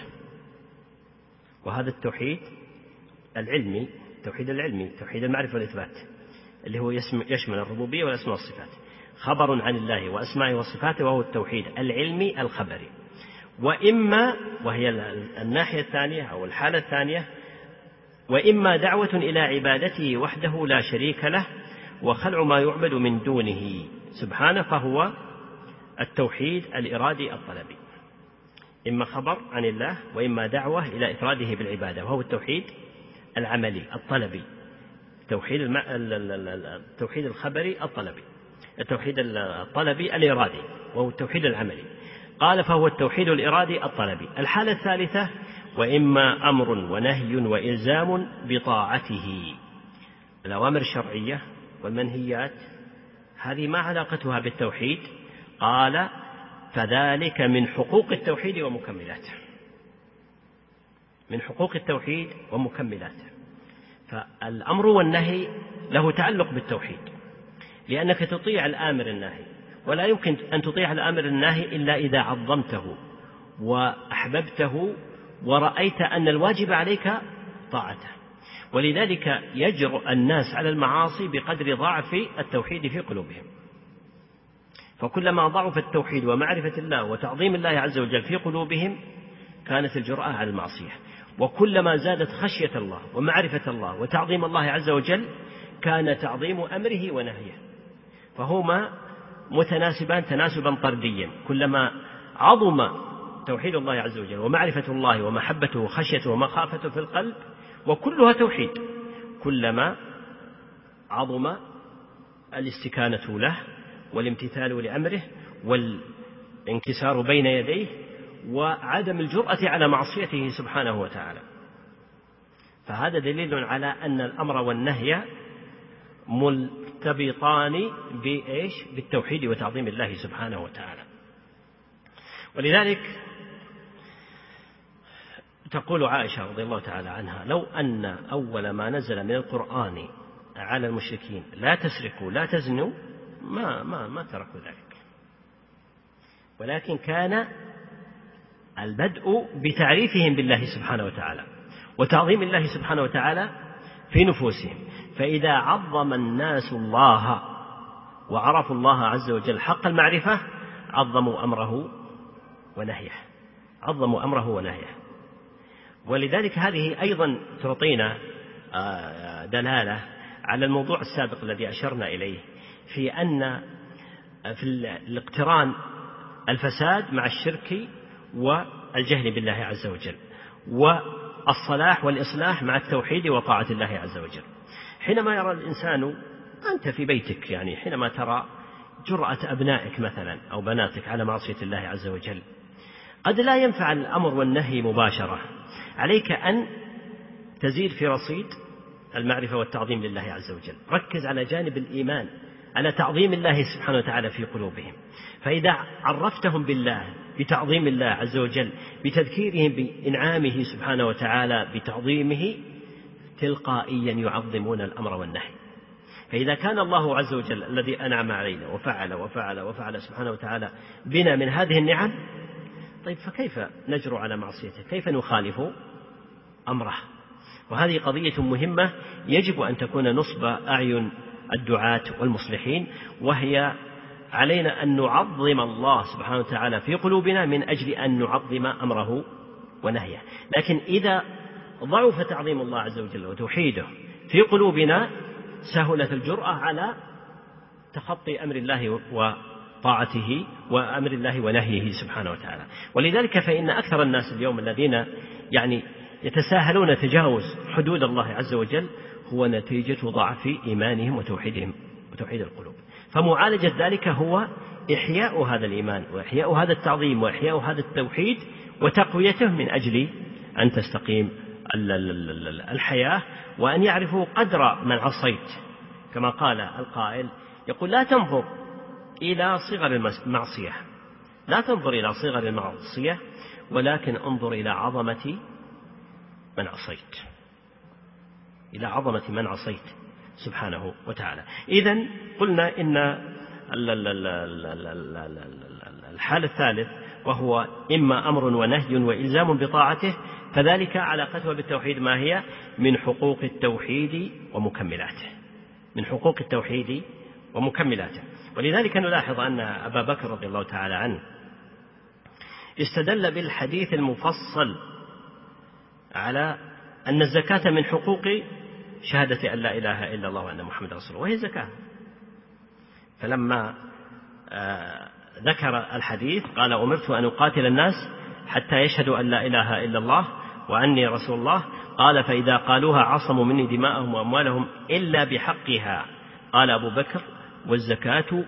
وهذا التوحيد العلمي، التوحيد العلمي، توحيد المعرفة والإثبات، اللي هو يشمل الربوبية والأسماء والصفات. خبر عن الله وأسمائه وصفاته، وهو التوحيد العلمي الخبري. وإما، وهي الناحية الثانية أو الحالة الثانية، وإما دعوة إلى عبادته وحده لا شريك له وخلع ما يعبد من دونه سبحانه، فهو التوحيد الإرادي الطلبي. إما خبر عن الله، وإما دعوة إلى إفراده بالعبادة، وهو التوحيد العملي الطلبي، التوحيد الخبري الطلبي، التوحيد الطلبي الإرادي، وهو التوحيد العملي. قال: فهو التوحيد الإرادي الطلبي. الحالة الثالثة: وإما أمر ونهي وإلزام بطاعته. الأوامر الشرعية والمنهيات هذه ما علاقتها بالتوحيد؟ قال: فذلك من حقوق التوحيد ومكملاته، من حقوق التوحيد ومكملاته. فالأمر والنهي له تعلق بالتوحيد، لأنك تطيع الآمر الناهي، ولا يمكن أن تطيع الآمر الناهي إلا إذا عظمته وأحببته ورأيت أن الواجب عليك طاعته. ولذلك يجرؤ الناس على المعاصي بقدر ضعف التوحيد في قلوبهم. فكلما ضعف التوحيد ومعرفة الله وتعظيم الله عز وجل في قلوبهم كانت الجرأة على المعصية، وكلما زادت خشية الله ومعرفة الله وتعظيم الله عز وجل كان تعظيم أمره ونهيه، فهما متناسبان تناسبا طرديا. كلما عظم توحيد الله عز وجل ومعرفة الله ومحبته وخشيته ومخافته في القلب وكلها توحيد، كلما عظم الاستكانة له والامتثال لأمره والانكسار بين يديه وعدم الجرأة على معصيته سبحانه وتعالى. فهذا دليل على أن الأمر والنهي مرتبطان بالتوحيد وتعظيم الله سبحانه وتعالى. ولذلك تقول عائشة رضي الله تعالى عنها: لو أن أول ما نزل من القرآن على المشركين لا تسرقوا لا تزنوا ما تركوا ذلك، ولكن كان البدء بتعريفهم بالله سبحانه وتعالى وتعظيم الله سبحانه وتعالى في نفوسهم، فإذا عظم الناس الله وعرفوا الله عز وجل حق المعرفة عظموا أمره ونهيه. ولذلك هذه أيضا تعطينا دلالة على الموضوع السابق الذي أشرنا إليه في أن في الاقتران الفساد مع الشرك والجهل بالله عز وجل، والصلاح والإصلاح مع التوحيد وطاعة الله عز وجل. حينما يرى الإنسان أنت في بيتك، يعني حينما ترى جرأة أبنائك مثلا أو بناتك على معصية الله عز وجل، قد لا ينفع الأمر والنهي مباشرة، عليك أن تزيد في رصيد المعرفة والتعظيم لله عز وجل. ركز على جانب الإيمان، على تعظيم الله سبحانه وتعالى في قلوبهم، فإذا عرفتهم بالله بتعظيم الله عز وجل بتذكيرهم بإنعامه سبحانه وتعالى بتعظيمه تلقائيا يعظمون الأمر والنهي. فإذا كان الله عز وجل الذي أنعم علينا وفعل سبحانه وتعالى بنا من هذه النعم، طيب فكيف نجرؤ على معصيته؟ كيف نخالف أمره؟ وهذه قضية مهمة يجب أن تكون نصب أعين الدعاة والمصلحين، وهي علينا أن نعظم الله سبحانه وتعالى في قلوبنا من أجل أن نعظم أمره ونهيه. لكن إذا ضعف تعظيم الله عز وجل وتوحيده في قلوبنا سهلت الجرأة على تخطي أمر الله وطاعته وأمر الله ونهيه سبحانه وتعالى. ولذلك فإن أكثر الناس اليوم الذين يتساهلون تجاوز حدود الله عز وجل هو نتيجة ضعف إيمانهم وتوحيد القلوب. فمعالجة ذلك هو إحياء هذا الإيمان وإحياء هذا التعظيم وإحياء هذا التوحيد وتقويته من أجل أن تستقيم الحياة، وأن يعرفوا قدر من عصيت، كما قال القائل يقول: لا تنظر إلى صغر المعصية ولكن انظر إلى عظمة من عصيت سبحانه وتعالى. إذن قلنا إن الحال الثالث وهو إما أمر ونهي وإلزام بطاعته، فذلك علاقته بالتوحيد ما هي؟ من حقوق التوحيد ومكملاته. ولذلك نلاحظ أن أبا بكر رضي الله تعالى عنه استدل بالحديث المفصل على أن الزكاة من حقوق شهادة أن لا إله إلا الله وأن محمد رسول الله، وهي زكاة. فلما ذكر الحديث قال: أمرت أن أقاتل الناس حتى يشهدوا أن لا إله إلا الله وأني رسول الله. قال: فإذا قالوها عصموا مني دماءهم وأموالهم إلا بحقها. قال أبو بكر: والزكاة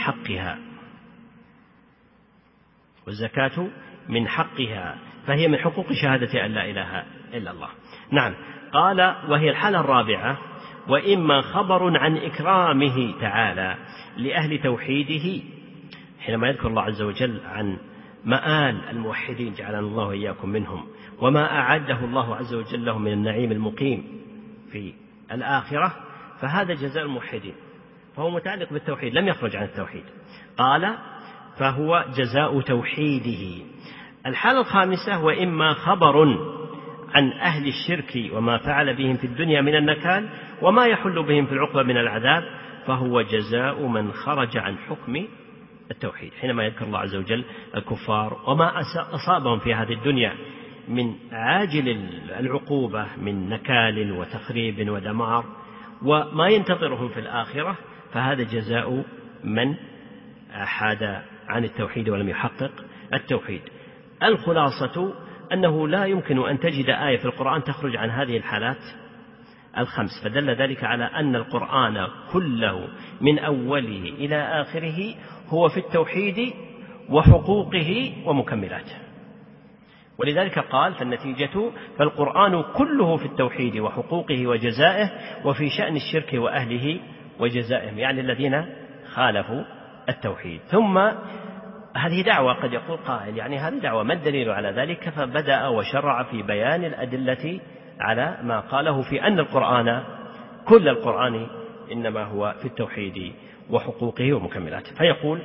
من حقها فهي من حقوق شهادة أن لا إله إلا الله. نعم. قال: وهي الحالة الرابعة: وإما خبر عن إكرامه تعالى لأهل توحيده، حينما يذكر الله عز وجل عن مآل الموحدين جعلنا الله وإياكم منهم، وما أعده الله عز وجل لهم من النعيم المقيم في الآخرة، فهذا جزاء الموحدين، فهو متعلق بالتوحيد لم يخرج عن التوحيد. قال: فهو جزاء توحيده. الحالة الخامسة: وإما خبر عن أهل الشرك وما فعل بهم في الدنيا من النكال وما يحل بهم في العقبة من العذاب، فهو جزاء من خرج عن حكم التوحيد. حينما يذكر الله عز وجل الكفار وما أصابهم في هذه الدنيا من عاجل العقوبة من نكال وتخريب ودمار وما ينتظرهم في الآخرة، فهذا جزاء من حاد عن التوحيد ولم يحقق التوحيد. الخلاصة أنه لا يمكن أن تجد آية في القرآن تخرج عن هذه الحالات الخمس، فدل ذلك على أن القرآن كله من أوله إلى آخره هو في التوحيد وحقوقه ومكملاته. ولذلك قال فالنتيجة فالقرآن كله في التوحيد وحقوقه وجزائه وفي شأن الشرك وأهله وجزائهم، يعني الذين خالفوا التوحيد. ثم هذه دعوة، قد يقول قائل يعني هذه دعوة، ما الدليل على ذلك؟ فبدأ وشرع في بيان الأدلة على ما قاله في أن القرآن كل القرآن إنما هو في التوحيد وحقوقه ومكملاته. فيقول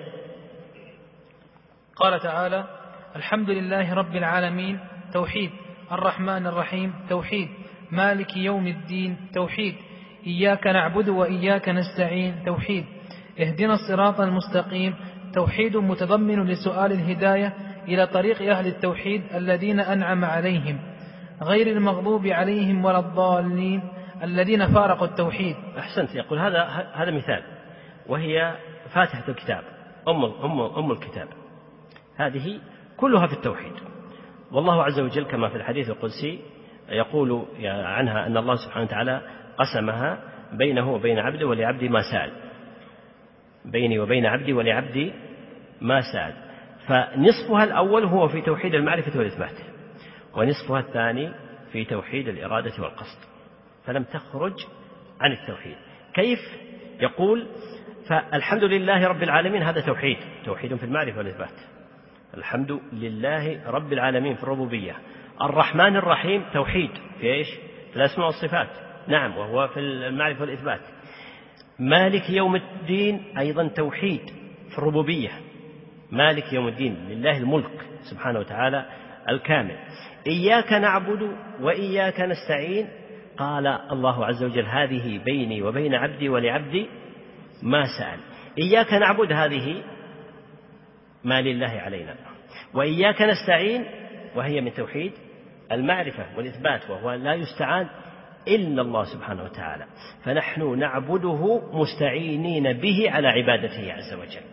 قال تعالى الحمد لله رب العالمين توحيد، الرحمن الرحيم توحيد، مالك يوم الدين توحيد، إياك نعبد وإياك نستعين توحيد، اهدنا الصراط المستقيم توحيد متضمن لسؤال الهداية إلى طريق أهل التوحيد الذين أنعم عليهم غير المغضوب عليهم ولا الضالين الذين فارقوا التوحيد. أحسنت. يقول هذا مثال، وهي فاتحة الكتاب أم الكتاب، هذه كلها في التوحيد. والله عز وجل كما في الحديث القدسي يقول عنها أن الله سبحانه وتعالى قسمها بينه وبين عبده ولعبدي ما سأل، بيني وبين عبدي ولعبدي ما سأل. فنصفها الأول هو في توحيد المعرفة والإثبات، ونصفها الثاني في توحيد الإرادة والقصد، فلم تخرج عن التوحيد. كيف؟ يقول فالحمد لله رب العالمين، هذا توحيد في المعرفة والإثبات، الحمد لله رب العالمين في الربوبية. الرحمن الرحيم توحيد في إيش؟ في الأسماء والصفات، نعم، وهو في المعرفة والإثبات. مالك يوم الدين أيضا توحيد في الربوبية، مالك يوم الدين لله الملك سبحانه وتعالى الكامل. إياك نعبد وإياك نستعين، قال الله عز وجل هذه بيني وبين عبدي ولعبدي ما سأل. إياك نعبد هذه ما لله علينا، وإياك نستعين وهي من توحيد المعرفة والإثبات، وهو لا يستعان إلا الله سبحانه وتعالى، فنحن نعبده مستعينين به على عبادته عز وجل.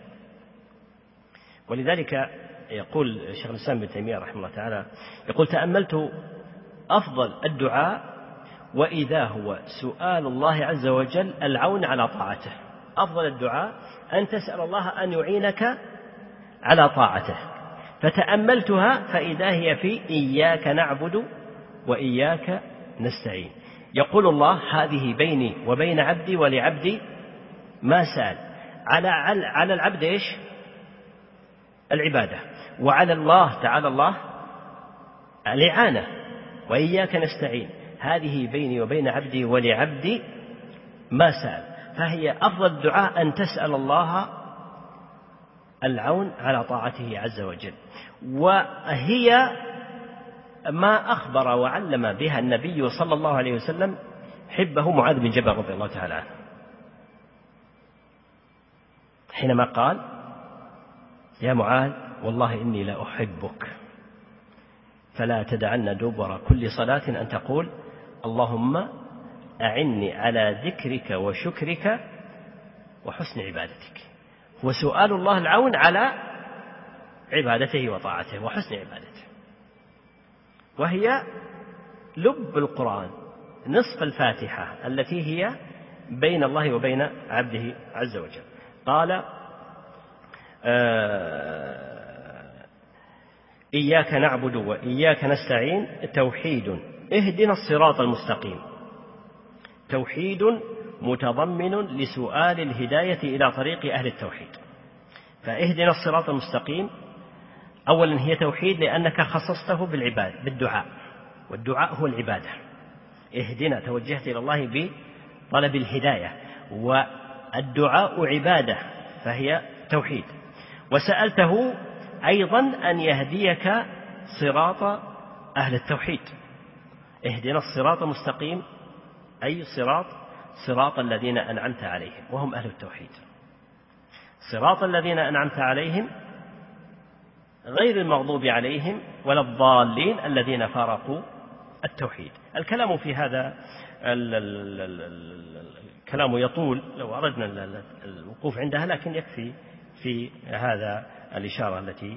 ولذلك يقول شيخ الإسلام ابن تيمية رحمه الله تعالى يقول تأملت أفضل الدعاء وإذا هو سؤال الله عز وجل العون على طاعته. أفضل الدعاء أن تسأل الله أن يعينك على طاعته، فتأملتها فإذا هي في إياك نعبد وإياك نستعين. يقول الله هذه بيني وبين عبدي ولعبدي ما سأل. على العبد إيش؟ العبادة، وعلى الله تعالى الله الإعانة. وإياك نستعين هذه بيني وبين عبدي ولعبدي ما سأل، فهي أفضل الدعاء أن تسأل الله العون على طاعته عز وجل. وهي ما أخبر وعلم بها النبي صلى الله عليه وسلم حبه معاذ بن جبل رضي الله تعالى عنه، حينما قال يا معاذ والله إني لأحبك فلا تدعن دبر كل صلاة أن تقول اللهم أعني على ذكرك وشكرك وحسن عبادتك. وسؤال الله العون على عبادته وطاعته وحسن عبادته، وهي لب القرآن، نصف الفاتحة التي هي بين الله وبين عبده عز وجل. قال إياك نعبد وإياك نستعين توحيد اهدنا الصراط المستقيم، توحيد متضمن لسؤال الهداية إلى طريق أهل التوحيد. فاهدنا الصراط المستقيم أولا هي توحيد لأنك خصصته بالدعاء، والدعاء هو العبادة. اهدنا توجهت إلى الله بطلب الهداية، والدعاء عبادة فهي توحيد. وسألته أيضا أن يهديك صراط أهل التوحيد، اهدنا الصراط المستقيم أي صراط الذين أنعمت عليهم وهم أهل التوحيد. صراط الذين أنعمت عليهم غير المغضوب عليهم ولا الضالين الذين فارقوا التوحيد. الكلام في هذا الكلام يطول لو أردنا الوقوف عندها، لكن يكفي في هذا الإشارة التي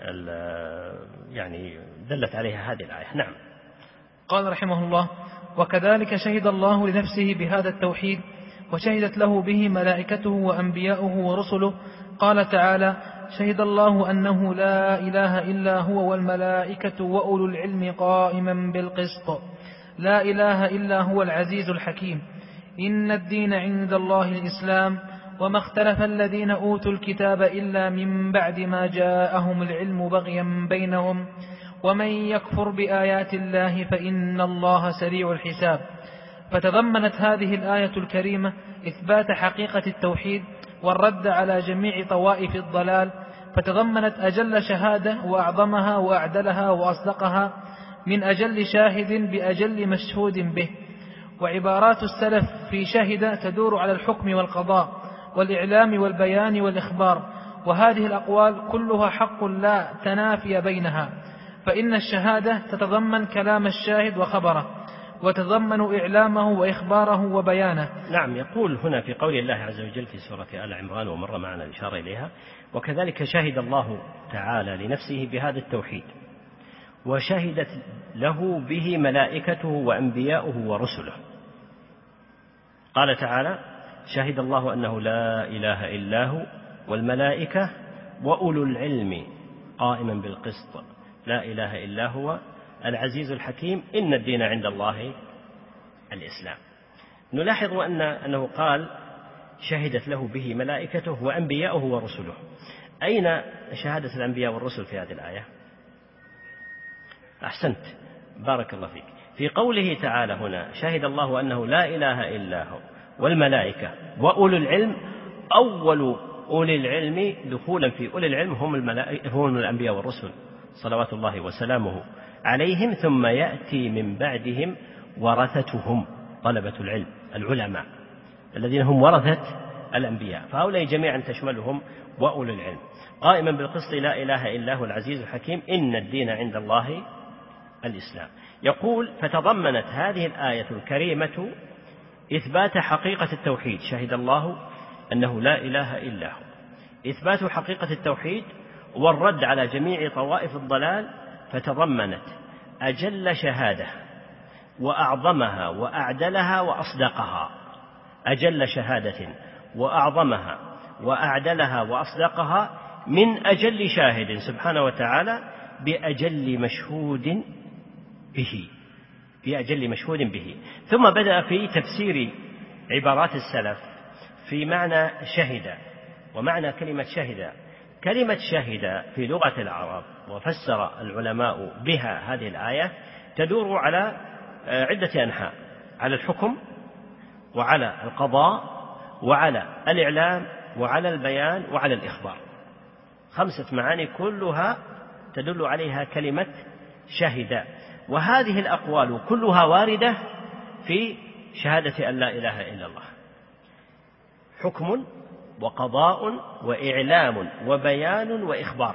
يعني دلت عليها هذه الآية. نعم. قال رحمه الله: وكذلك شهد الله لنفسه بهذا التوحيد وشهدت له به ملائكته وأنبياؤه ورسله. قال تعالى: شهد الله أنه لا إله إلا هو والملائكة وأولو العلم قائما بالقسط لا إله إلا هو العزيز الحكيم. إن الدين عند الله الإسلام وما اختلف الذين أوتوا الكتاب إلا من بعد ما جاءهم العلم بغيا بينهم ومن يكفر بآيات الله فإن الله سريع الحساب. فتضمنت هذه الآية الكريمة إثبات حقيقة التوحيد والرد على جميع طوائف الضلال، فتضمنت أجل شهادة وأعظمها وأعدلها وأصدقها من أجل شاهد بأجل مشهود به. وعبارات السلف في شهد تدور على الحكم والقضاء والإعلام والبيان والإخبار، وهذه الأقوال كلها حق لا تنافي بينها، فإن الشهادة تتضمن كلام الشاهد وخبره، وتضمن إعلامه وإخباره وبيانه. نعم. يقول هنا في قول الله عز وجل في سورة آل عمران، ومر معنا الإشارة إليها: وكذلك شهد الله تعالى لنفسه بهذا التوحيد وشهدت له به ملائكته وأنبياؤه ورسله. قال تعالى: شهد الله أنه لا إله إلا هو والملائكة وأولو العلم قائما بالقسط لا إله إلا هو العزيز الحكيم. إن الدين عند الله الإسلام. نلاحظ أنه قال شهدت له به ملائكته وأنبياؤه ورسله. أين شهادة الأنبياء والرسل في هذه الآية؟ أحسنت، بارك الله فيك. في قوله تعالى هنا: شهد الله أنه لا إله إلا هو والملائكة وأولو العلم. أول أولي العلم دخولا في أولي العلم هم الأنبياء والرسل صلوات الله وسلامه عليهم، ثم يأتي من بعدهم ورثتهم طلبة العلم العلماء الذين هم ورثة الأنبياء، فهؤلاء جميعا تشملهم وأولو العلم. قائما بالقسط لا إله إلا هو العزيز الحكيم. إن الدين عند الله الإسلام. يقول: فتضمنت هذه الآية الكريمة إثبات حقيقة التوحيد. شهد الله أنه لا إله إلا هو، إثبات حقيقة التوحيد والرد على جميع طوائف الضلال. فتضمنت أجل شهادة وأعظمها وأعدلها وأصدقها. أجل شهادة وأعظمها وأعدلها وأصدقها من أجل شاهد سبحانه وتعالى بأجل مشهود به، بأجل مشهود به. ثم بدأ في تفسير عبارات السلف في معنى شهد ومعنى كلمة شهد. كلمة شهد في لغة العرب وفسر العلماء بها هذه الآية تدور على عدة أنحاء: على الحكم وعلى القضاء وعلى الإعلام وعلى البيان وعلى الإخبار. 5 معاني كلها تدل عليها كلمة شهد. وهذه الأقوال كلها واردة في شهادة أن لا إله إلا الله: حكم وقضاء وإعلام وبيان وإخبار.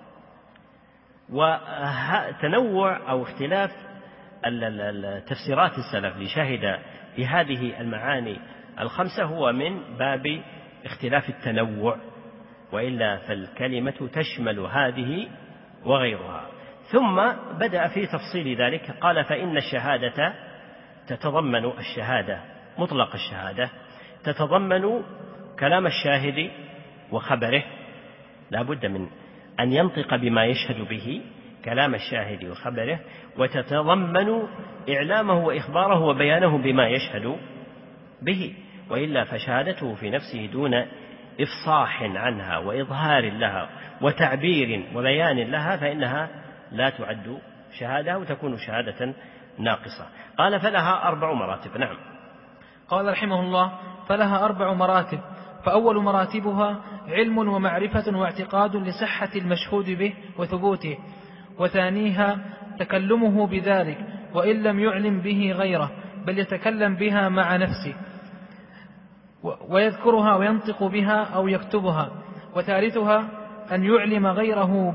وتنوع أو اختلاف تفسيرات السلف لشهد بهذه المعاني 5 هو من باب اختلاف التنوع، وإلا فالكلمة تشمل هذه وغيرها. ثم بدأ في تفصيل ذلك. قال: فإن الشهادة تتضمن الشهادة مطلق الشهادة تتضمن كلام الشاهد وخبره، لا بد من أن ينطق بما يشهد به، كلام الشاهد وخبره، وتتضمن إعلامه وإخباره وبيانه بما يشهد به، وإلا فشهادته في نفسه دون إفصاح عنها وإظهار لها وتعبير وبيان لها فإنها لا تعد شهادة وتكون شهادة ناقصة. قال: فلها 4 مراتب. نعم. قال رحمه الله: فلها 4 مراتب. فأول مراتبها علم ومعرفة واعتقاد لصحة المشهود به وثبوته، وثانيها تكلمه بذلك وإن لم يعلم به غيره، بل يتكلم بها مع نفسه ويذكرها وينطق بها أو يكتبها. وثالثها أن يعلم غيره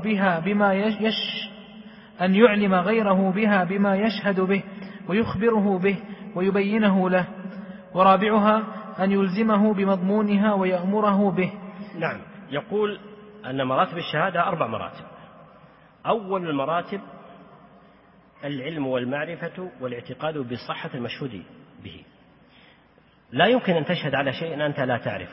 بها بما يشهد به ويخبره به ويبينه له. ورابعها أن يلزمه بمضمونها ويأمره به. نعم. يقول أن مراتب الشهادة 4 مراتب. أول المراتب العلم والمعرفة والاعتقاد بصحة المشهود به. لا يمكن أن تشهد على شيء أنت لا تعرفه،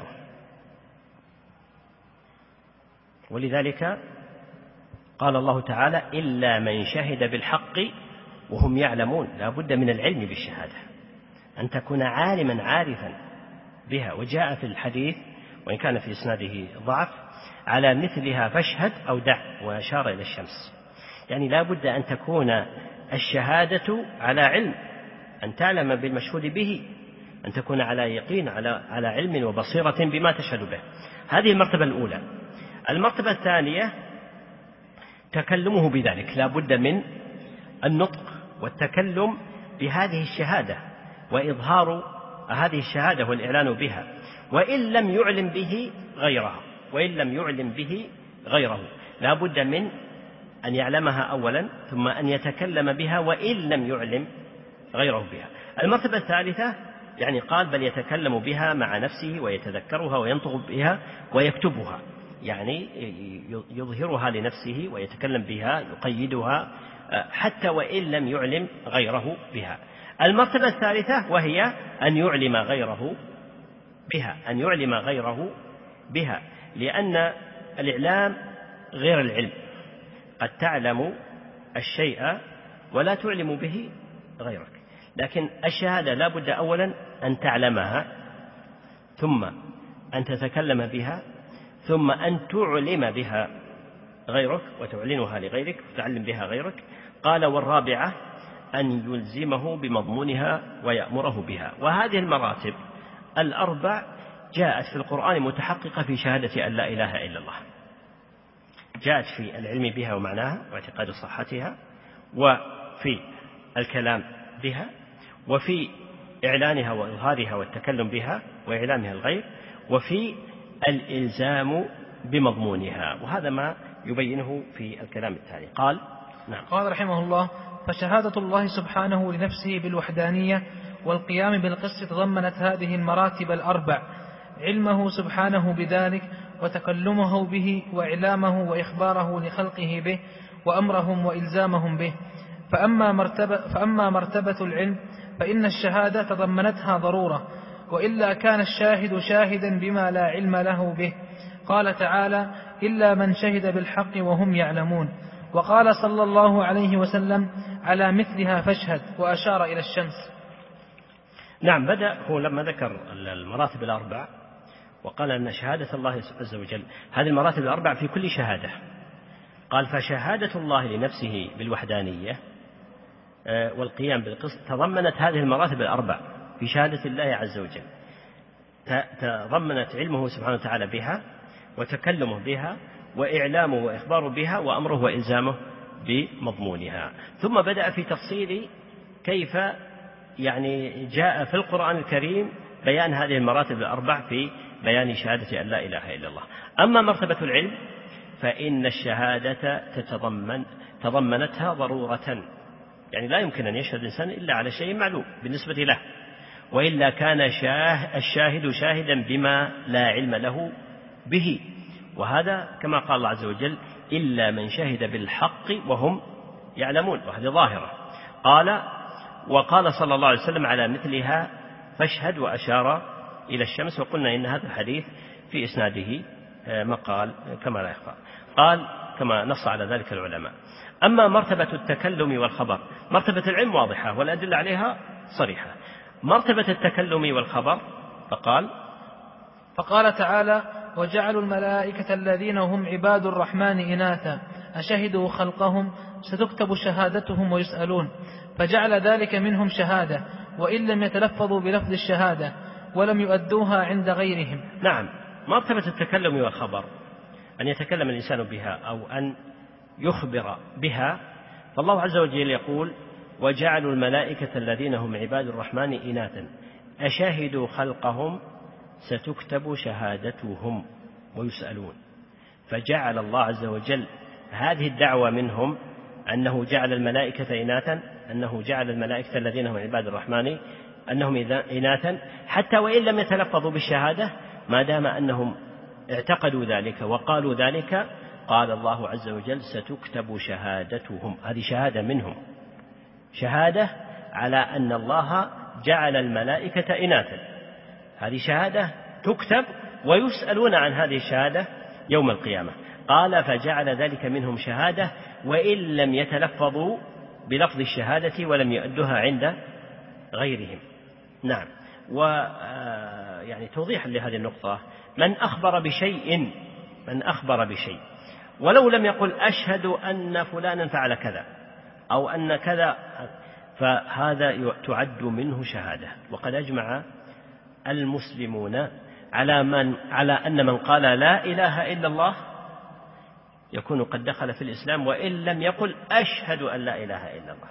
ولذلك قال الله تعالى: إلا من شهد بالحق وهم يعلمون. لا بد من العلم بالشهادة، أن تكون عالما عارفا بها. وجاء في الحديث وإن كان في إسناده ضعف: على مثلها فاشهد أو دع، وأشار إلى الشمس. يعني لا بد أن تكون الشهادة على علم، أن تعلم بالمشهود به، أن تكون على يقين، على علم وبصيرة بما تشهد به. هذه المرتبة الأولى. المرتبة الثانية تكلمه بذلك، لا بد من النطق والتكلم بهذه الشهادة وإظهار هذه الشهادة والإعلان بها، وإن لم يعلم به غيره لا بد من أن يعلمها أولا ثم أن يتكلم بها وإن لم يعلم غيره بها. المرتبة الثالثة يعني قال بل يتكلم بها مع نفسه ويتذكرها وينطق بها ويكتبها، يعني يظهرها لنفسه ويتكلم بها، يقيدها حتى وإن لم يعلم غيره بها. المرتبة الثالثة وهي أن يعلم غيره بها، لأن الإعلام غير العلم. قد تعلم الشيء ولا تعلم به غيرك، لكن الشهادة لا بد أولا أن تعلمها، ثم أن تتكلم بها، ثم أن تعلم بها غيرك وتعلنها لغيرك وتعلم بها غيرك. قال: والرابعة أن يلزمه بمضمونها ويأمره بها. وهذه المراتب 4 جاءت في القرآن متحققة في شهادة أن لا إله إلا الله. جاءت في العلم بها ومعناها واعتقاد صحتها، وفي الكلام بها، وفي إعلانها وإظهارها والتكلم بها وإعلامها الغير، وفي الإلزام بمضمونها. وهذا ما يبينه في الكلام التالي. قال: نعم. قال رحمه الله: فشهادة الله سبحانه لنفسه بالوحدانية والقيام بالقسط تضمنت هذه المراتب 4: علمه سبحانه بذلك، وتكلمه به، وإعلامه وإخباره لخلقه به، وأمرهم وإلزامهم به. فأما مرتبة العلم فإن الشهادة تضمنتها ضرورة، وإلا كان الشاهد شاهدا بما لا علم له به. قال تعالى: إلا من شهد بالحق وهم يعلمون. وقال صلى الله عليه وسلم: على مثلها فاشهد، وأشار إلى الشمس. نعم. بدأ هو لما ذكر المراتب 4 وقال أن شهادة الله عز وجل هذه المراتب 4 في كل شهادة. قال: فشهادة الله لنفسه بالوحدانية والقيام بالقسط تضمنت هذه المراتب 4 في شهادة الله عز وجل. تضمنت علمه سبحانه وتعالى بها، وتكلمه بها، وإعلامه وإخباره بها، وأمره وإلزامه بمضمونها. ثم بدأ في تفصيل كيف يعني جاء في القرآن الكريم بيان هذه المراتب 4 في بيان شهادة أن لا إله إلا الله. أما مرتبة العلم فإن الشهادة تضمنتها ضرورة، يعني لا يمكن أن يشهد الإنسان إلا على شيء معلوم بالنسبة له، وإلا كان الشاهد شاهدا بما لا علم له به. وهذا كما قال الله عز وجل: إلا من شهد بالحق وهم يعلمون، وهذه ظاهرة. وقال صلى الله عليه وسلم: على مثلها فاشهد، وأشار إلى الشمس. وقلنا إن هذا الحديث في إسناده مقال كما لا يخفى. قال كما نص على ذلك العلماء. أما مرتبة التكلم والخبر، مرتبة العلم واضحة والأدلة عليها صريحة. مرتبة التكلم والخبر فقال تعالى: وجعلوا الملائكة الذين هم عباد الرحمن إناثا أشهدوا خلقهم ستكتب شهادتهم ويسألون. فجعل ذلك منهم شهادة وإن لم يتلفظوا بلفظ الشهادة ولم يؤدوها عند غيرهم. نعم. مرتبة التكلم والخبر أن يتكلم الإنسان بها أو أن يخبر بها. فالله عز وجل يقول: وجعلوا الملائكة الذين هم عباد الرحمن إناثا أشهدوا خلقهم ستكتب شهادتهم ويسألون. فجعل الله عز وجل هذه الدعوة منهم أنه جعل الملائكة إناثا، أنه جعل الملائكة الذين هم عباد الرحمن أنهم إناثا، حتى وإن لم يتلفظوا بالشهادة ما دام أنهم اعتقدوا ذلك وقالوا ذلك، قال الله عز وجل ستكتب شهادتهم. هذه شهادة منهم، شهادة على أن الله جعل الملائكة إناثا، هذه شهادة تكتب ويسألون عن هذه الشهادة يوم القيامة. قال فجعل ذلك منهم شهادة وإن لم يتلفظوا بلفظ الشهادة ولم يؤدها عند غيرهم. نعم. ويعني توضيحا لهذه النقطة، من أخبر بشيء ولو لم يقل أشهد أن فلانا فعل كذا أو أن كذا، فهذا تعد منه شهادة. وقد أجمع المسلمون على أن من قال لا إله إلا الله يكون قد دخل في الإسلام وإن لم يقل أشهد أن لا إله إلا الله.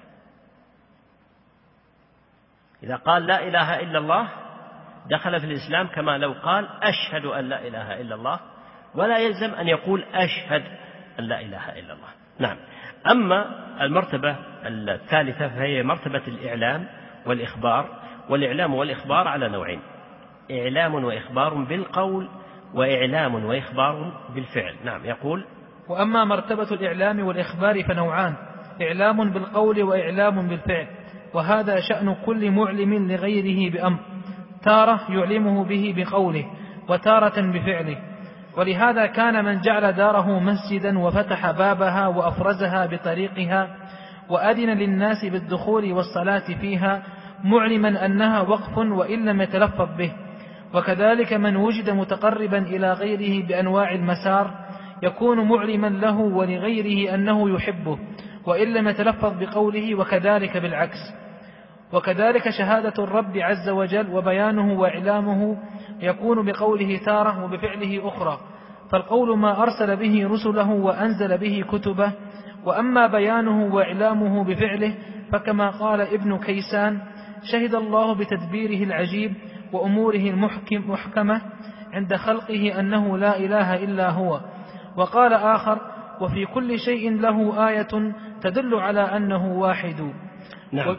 إذا قال لا إله إلا الله دخل في الإسلام كما لو قال أشهد أن لا إله إلا الله، ولا يلزم أن يقول أشهد أن لا إله إلا الله. نعم. أما المرتبة الثالثة فهي مرتبة الإعلام والإخبار. والإعلام والإخبار على نوعين: إعلام وإخبار بالقول، وإعلام وإخبار بالفعل. نعم. يقول: وأما مرتبة الإعلام والإخبار فنوعان: إعلام بالقول وإعلام بالفعل، وهذا شأن كل معلم لغيره بأمر، تارة يعلمه به بقوله وتارة بفعله. ولهذا كان من جعل داره مسجدا وفتح بابها وأفرزها بطريقها وأذن للناس بالدخول والصلاة فيها معلما أنها وقف وإن لم يتلفظ به. وكذلك من وجد متقربا إلى غيره بأنواع المسار يكون معلما له ولغيره أنه يحبه وإن لم يتلفظ بقوله، وكذلك بالعكس. وكذلك شهادة الرب عز وجل وبيانه وإعلامه يكون بقوله تارة وبفعله أخرى، فالقول ما أرسل به رسله وأنزل به كتبه، وأما بيانه وإعلامه بفعله فكما قال ابن كيسان: شهد الله بتدبيره العجيب وأموره المحكمة عند خلقه أنه لا إله إلا هو. وقال آخر: وفي كل شيء له آية تدل على أنه واحد. نعم.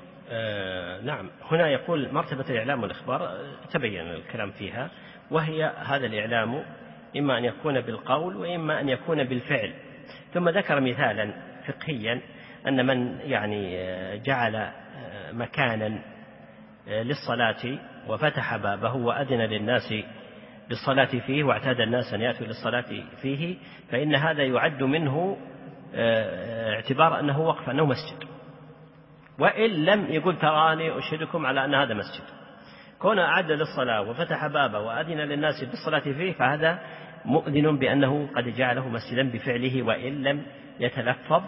نعم. هنا يقول مرتبة الإعلام والإخبار تبين الكلام فيها، وهي هذا الإعلام إما أن يكون بالقول وإما أن يكون بالفعل. ثم ذكر مثالا فقهيا أن من جعل مكانا للصلاة وفتح بابه وأذن للناس بالصلاة فيه واعتاد الناس أن يأتوا للصلاة فيه، فإن هذا يعد منه اعتبار أنه وقف، أنه مسجد، وإن لم يقول تراني أشهدكم على أن هذا مسجد. كون أعد للصلاة وفتح بابه وأذن للناس بالصلاة فيه فهذا مؤذن بأنه قد جعله مسجدا بفعله وإن لم يتلفظ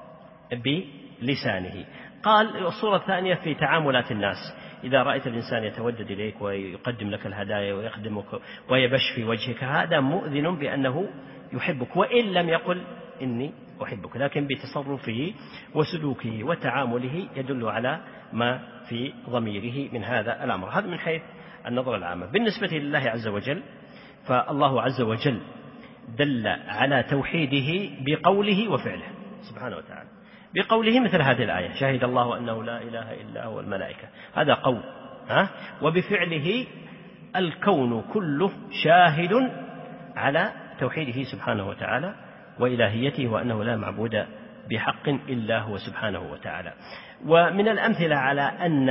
بلسانه. قال الصورة الثانية في تعاملات الناس: إذا رأيت الإنسان يتودد إليك ويقدم لك الهدايا ويخدمك ويبش في وجهك، هذا مؤذن بأنه يحبك وإن لم يقل إني أحبك، لكن بتصرفه وسلوكه وتعامله يدل على ما في ضميره من هذا الأمر. هذا من حيث النظرة العامة. بالنسبة لله عز وجل فالله عز وجل دل على توحيده بقوله وفعله سبحانه وتعالى. بقوله مثل هذه الآية: شهد الله أنه لا إله إلا هو الملائكة، هذا قول. وبفعله الكون كله شاهد على توحيده سبحانه وتعالى وإلهيته وأنه لا معبود بحق إلا هو سبحانه وتعالى. ومن الأمثلة على أن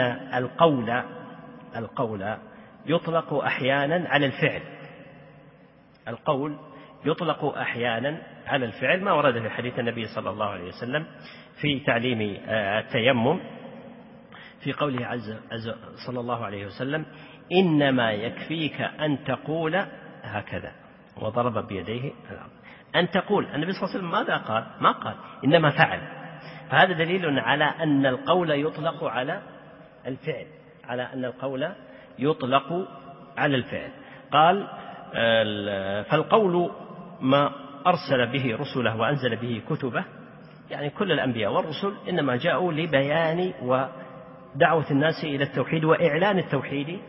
القول يطلق أحيانا على الفعل. القول يطلق أحيانا على الفعل ما ورد في حديث النبي صلى الله عليه وسلم في تعليم التيمم في قوله صلى الله عليه وسلم: إنما يكفيك أن تقول هكذا، وضرب بيديه الأرض. أن تقول. النبي صلى الله عليه وسلم ماذا قال؟ ما قال، إنما فعل. فهذا دليل على أن القول يطلق على الفعل، على أن القول يطلق على الفعل. قال: فالقول ما أرسل به رسله وأنزل به كتبه، يعني كل الأنبياء والرسل إنما جاءوا لبيان ودعوة الناس إلى التوحيد وإعلان التوحيد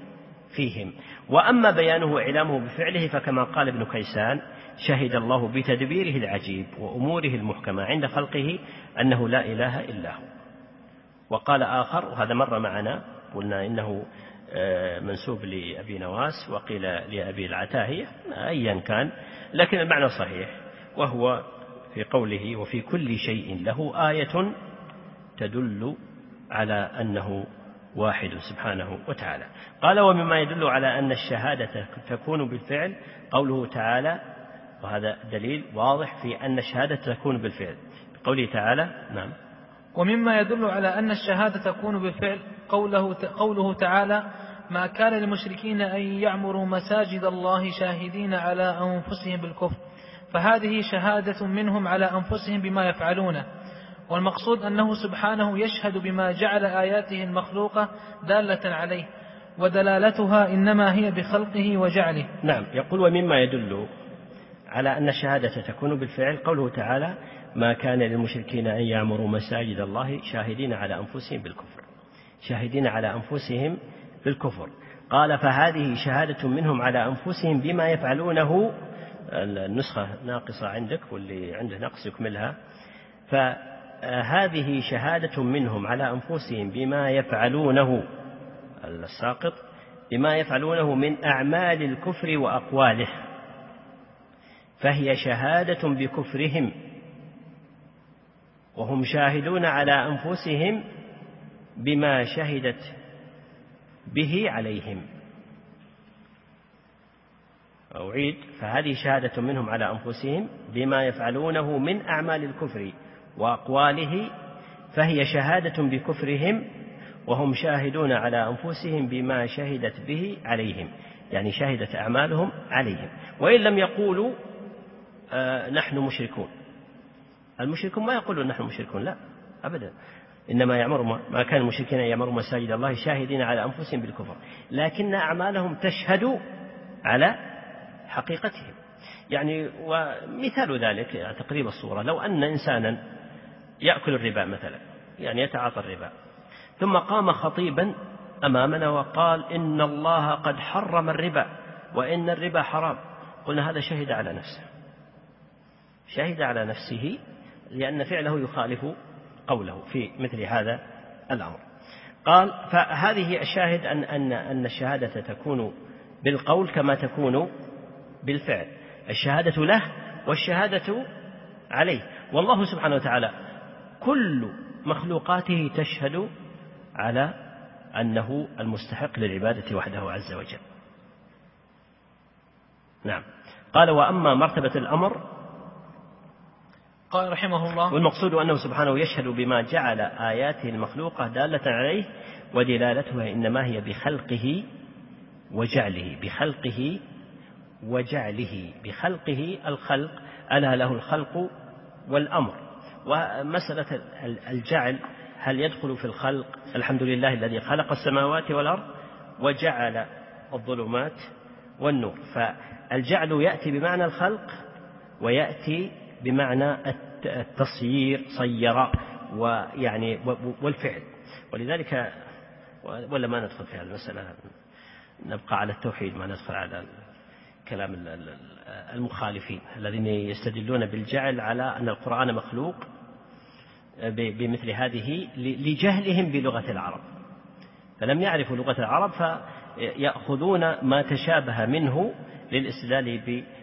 فيهم. وأما بيانه وإعلامه بفعله فكما قال ابن كيسان: شهد الله بتدبيره العجيب وأموره المحكمة عند خلقه أنه لا إله إلا هو. وقال آخر، وهذا مر معنا، قلنا إنه منسوب لأبي نواس وقيل لأبي العتاهية، أيا كان، لكن المعنى صحيح، وهو في قوله: وفي كل شيء له آية تدل على أنه واحد سبحانه وتعالى. قال: ومما يدل على أن الشهادة تكون بالفعل قوله تعالى، وهذا دليل واضح في أن الشهادة تكون بالفعل، قوله تعالى. نعم. ومما يدل على أن الشهادة تكون بالفعل قوله تعالى: ما كان للمشركين أن يعمروا مساجد الله شاهدين على أنفسهم بالكفر، فهذه شهادة منهم على أنفسهم بما يفعلونه، والمقصود أنه سبحانه يشهد بما جعل آياته المخلوقة دالة عليه، ودلالتها إنما هي بخلقه وجعله. نعم. يقول: ومما يدل على أن الشهادة تكون بالفعل قوله تعالى: ما كان للمشركين أن يعمروا مساجد الله شاهدين على أنفسهم بالكفر. شاهدين على أنفسهم بالكفر. قال: فهذه شهادة منهم على أنفسهم بما يفعلونه. النسخة ناقصة عندك، واللي عنده نقص يكملها. فهذه شهادة منهم على أنفسهم بما يفعلونه، الساقط، بما يفعلونه من أعمال الكفر وأقواله، فهي شهادة بكفرهم وهم شاهدون على أنفسهم بما شهدت به عليهم. أعيد: فهذه شهادة منهم على أنفسهم بما يفعلونه من أعمال الكفر وأقواله، فهي شهادة بكفرهم وهم شاهدون على أنفسهم بما شهدت به عليهم، يعني شهدت أعمالهم عليهم. وإن لم يقولوا نحن مشركون، المشركون ما يقولون نحن مشركون، لا أبدا، إنما ما كان المشركين يعمروا مساجد الله شاهدين على أنفسهم بالكفر، لكن أعمالهم تشهد على حقيقتهم. يعني ومثال ذلك يعني تقريب الصورة: لو أن إنسانا يأكل الربا مثلا، يعني يتعاطى الربا، ثم قام خطيبا أمامنا وقال: إن الله قد حرم الربا وإن الربا حرام، قلنا هذا شهد على نفسه، شهد على نفسه، لأن فعله يخالف قوله في مثل هذا الأمر. قال: فهذه الشاهد أن الشهادة تكون بالقول كما تكون بالفعل، الشهادة له والشهادة عليه. والله سبحانه وتعالى كل مخلوقاته تشهد على أنه المستحق للعبادة وحده عز وجل. نعم. قال: وأما مرتبة الأمر، قال رحمه الله: والمقصود أنه سبحانه يشهد بما جعل آياته المخلوقة دالة عليه، ودلالتها إنما هي بخلقه وجعله. بخلقه وجعله. بخلقه الخلق، ألا له الخلق والأمر. ومسألة الجعل هل يدخل في الخلق؟ الحمد لله الذي خلق السماوات والأرض وجعل الظلمات والنور. فالجعل يأتي بمعنى الخلق ويأتي بمعنى التصيير، صير، ويعني والفعل. ولذلك ولا ما ندخل في هذه المسألة، نبقى على التوحيد، ما ندخل على كلام المخالفين الذين يستدلون بالجعل على أن القرآن مخلوق بمثل هذه لجهلهم بلغة العرب، فلم يعرفوا لغة العرب فيأخذون ما تشابه منه للاستدلال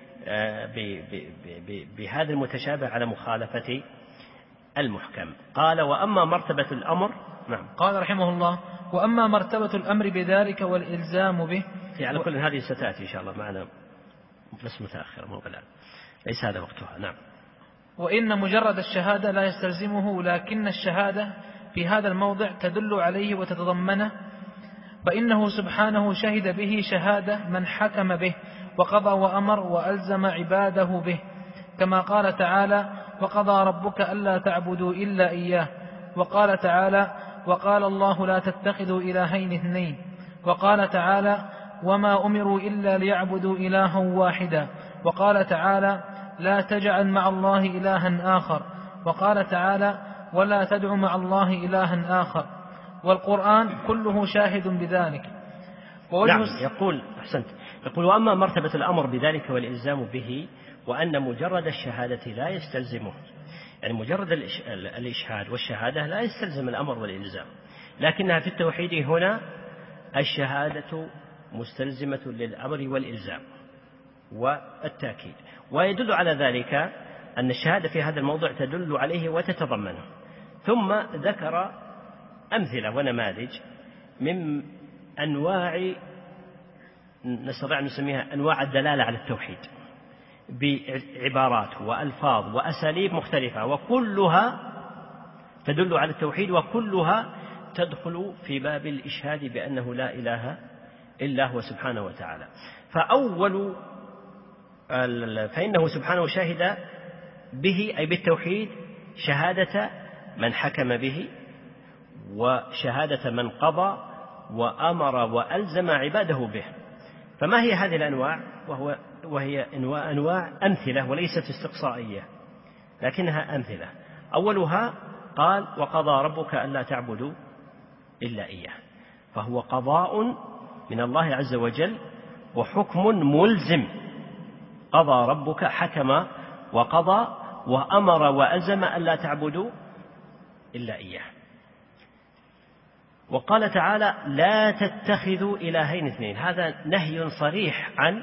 بهذا المتشابه على مخالفة المحكم. قال: وأما مرتبة الأمر. نعم. قال رحمه الله: وأما مرتبة الأمر بذلك والإلزام به، على كل هذه ستأتي إن شاء الله معنا بس متأخرة، مو بالآن، ليس هذا وقتها. نعم. وإن مجرد الشهادة لا يستلزمه، لكن الشهادة في هذا الموضع تدل عليه وتتضمنه، فإنه سبحانه شهد به شهادة من حكم به وقضى وأمر وألزم عباده به، كما قال تعالى: وقضى ربك ألا تعبدوا إلا إياه. وقال تعالى: وقال الله لا تتخذوا إلهين اثنين. وقال تعالى: وما أمروا إلا ليعبدوا إلها واحدا. وقال تعالى: لا تجعل مع الله إلها آخر. وقال تعالى: ولا تدع مع الله إلها آخر. والقرآن كله شاهد بذلك. نعم. يقول أحسنت، يقول وأما مرتبة الأمر بذلك والإلزام به وأن مجرد الشهادة لا يستلزمه، يعني مجرد الإشهاد والشهادة لا يستلزم الأمر والإلزام، لكنها في التوحيد هنا الشهادة مستلزمة للأمر والإلزام والتأكيد. ويدل على ذلك أن الشهادة في هذا الموضوع تدل عليه وتتضمنه. ثم ذكر أمثلة ونماذج من أنواع نستطيع أن نسميها أنواع الدلالة على التوحيد بعبارات وألفاظ وأساليب مختلفة، وكلها تدل على التوحيد، وكلها تدخل في باب الإشهاد بأنه لا إله إلا هو سبحانه وتعالى. فإنه سبحانه شهد به أي بالتوحيد شهادة من حكم به، وشهادة من قضى وأمر وألزم عباده به. فما هي هذه الأنواع؟ وهي أنواع أمثلة وليست استقصائية، لكنها أمثلة. أولها قال وقضى ربك ألا تعبدوا إلا إياه، فهو قضاء من الله عز وجل وحكم ملزم. قضى ربك، حكم وقضى وأمر وألزم ألا تعبدوا إلا إياه. وقال تعالى لا تتخذوا إلهين اثنين، هذا نهي صريح عن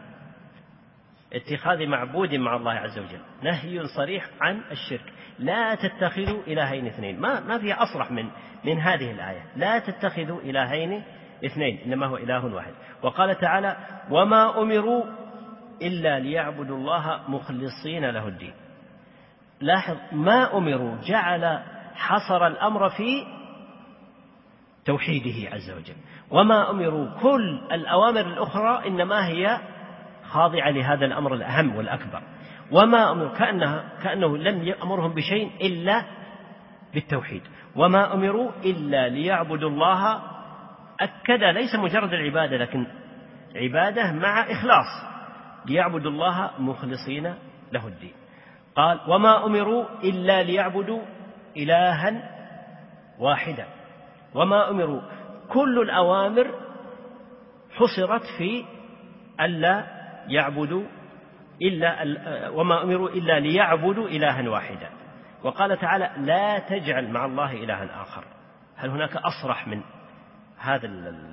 اتخاذ معبود مع الله عز وجل، نهي صريح عن الشرك. لا تتخذوا إلهين اثنين، ما فيها أصرح من هذه الآية. لا تتخذوا إلهين اثنين، إنما هو إله واحد. وقال تعالى وما أمروا إلا ليعبدوا الله مخلصين له الدين. لاحظ ما أمروا، جعل حصر الأمر في توحيده عز وجل. وما أمروا، كل الأوامر الأخرى إنما هي خاضعة لهذا الأمر الأهم والأكبر. وما أمروا كأنه لم يأمرهم بشيء إلا بالتوحيد. وما أمروا إلا ليعبدوا الله، أكد ليس مجرد العبادة لكن عبادة مع إخلاص، ليعبدوا الله مخلصين له الدين. قال وما أمروا إلا ليعبدوا إلها واحدا. وما أمروا، كل الأوامر حصرت في ألا يعبدوا وما أمروا إلا ليعبدوا إلها واحدا. وقال تعالى لا تجعل مع الله إلها آخر. هل هناك أصرح من هذا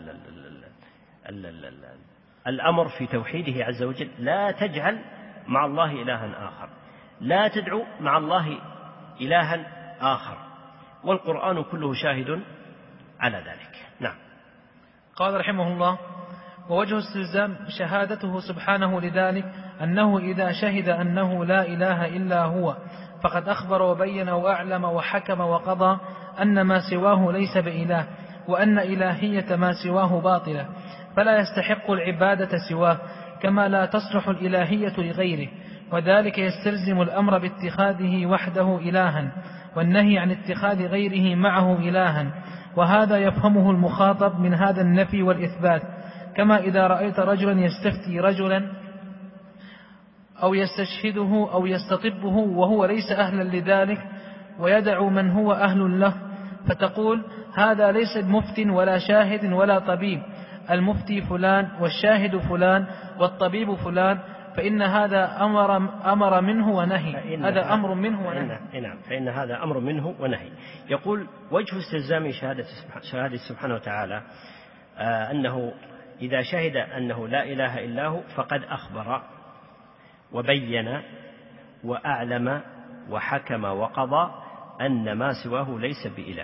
الأمر في توحيده عز وجل؟ لا تجعل مع الله إلها آخر، لا تدعو مع الله إلها آخر، والقرآن كله شاهد على ذلك. نعم. قال رحمه الله ووجه استلزام شهادته سبحانه لذلك أنه إذا شهد أنه لا إله إلا هو فقد أخبر وبين وأعلم وحكم وقضى أن ما سواه ليس بإله، وأن إلهية ما سواه باطلة، فلا يستحق العبادة سواه، كما لا تصلح الإلهية لغيره. وذلك يستلزم الأمر باتخاذه وحده إلها، والنهي عن اتخاذ غيره معه إلها. وهذا يفهمه المخاطب من هذا النفي والإثبات، كما إذا رأيت رجلا يستفتي رجلا أو يستشهده أو يستطبه وهو ليس أهلا لذلك ويدع من هو أهل له، فتقول هذا ليس بمفت ولا شاهد ولا طبيب، المفتي فلان والشاهد فلان والطبيب فلان، فإن هذا أمر منه ونهي. هذا أمر منه ونهي. نعم، فإن هذا أمر منه ونهي. يقول وجه استلزام شهادة سبحانه وتعالى أنه إذا شهد أنه لا إله إلا هو فقد أخبر وبين وأعلم وحكم وقضى أن ما سواه ليس بإله،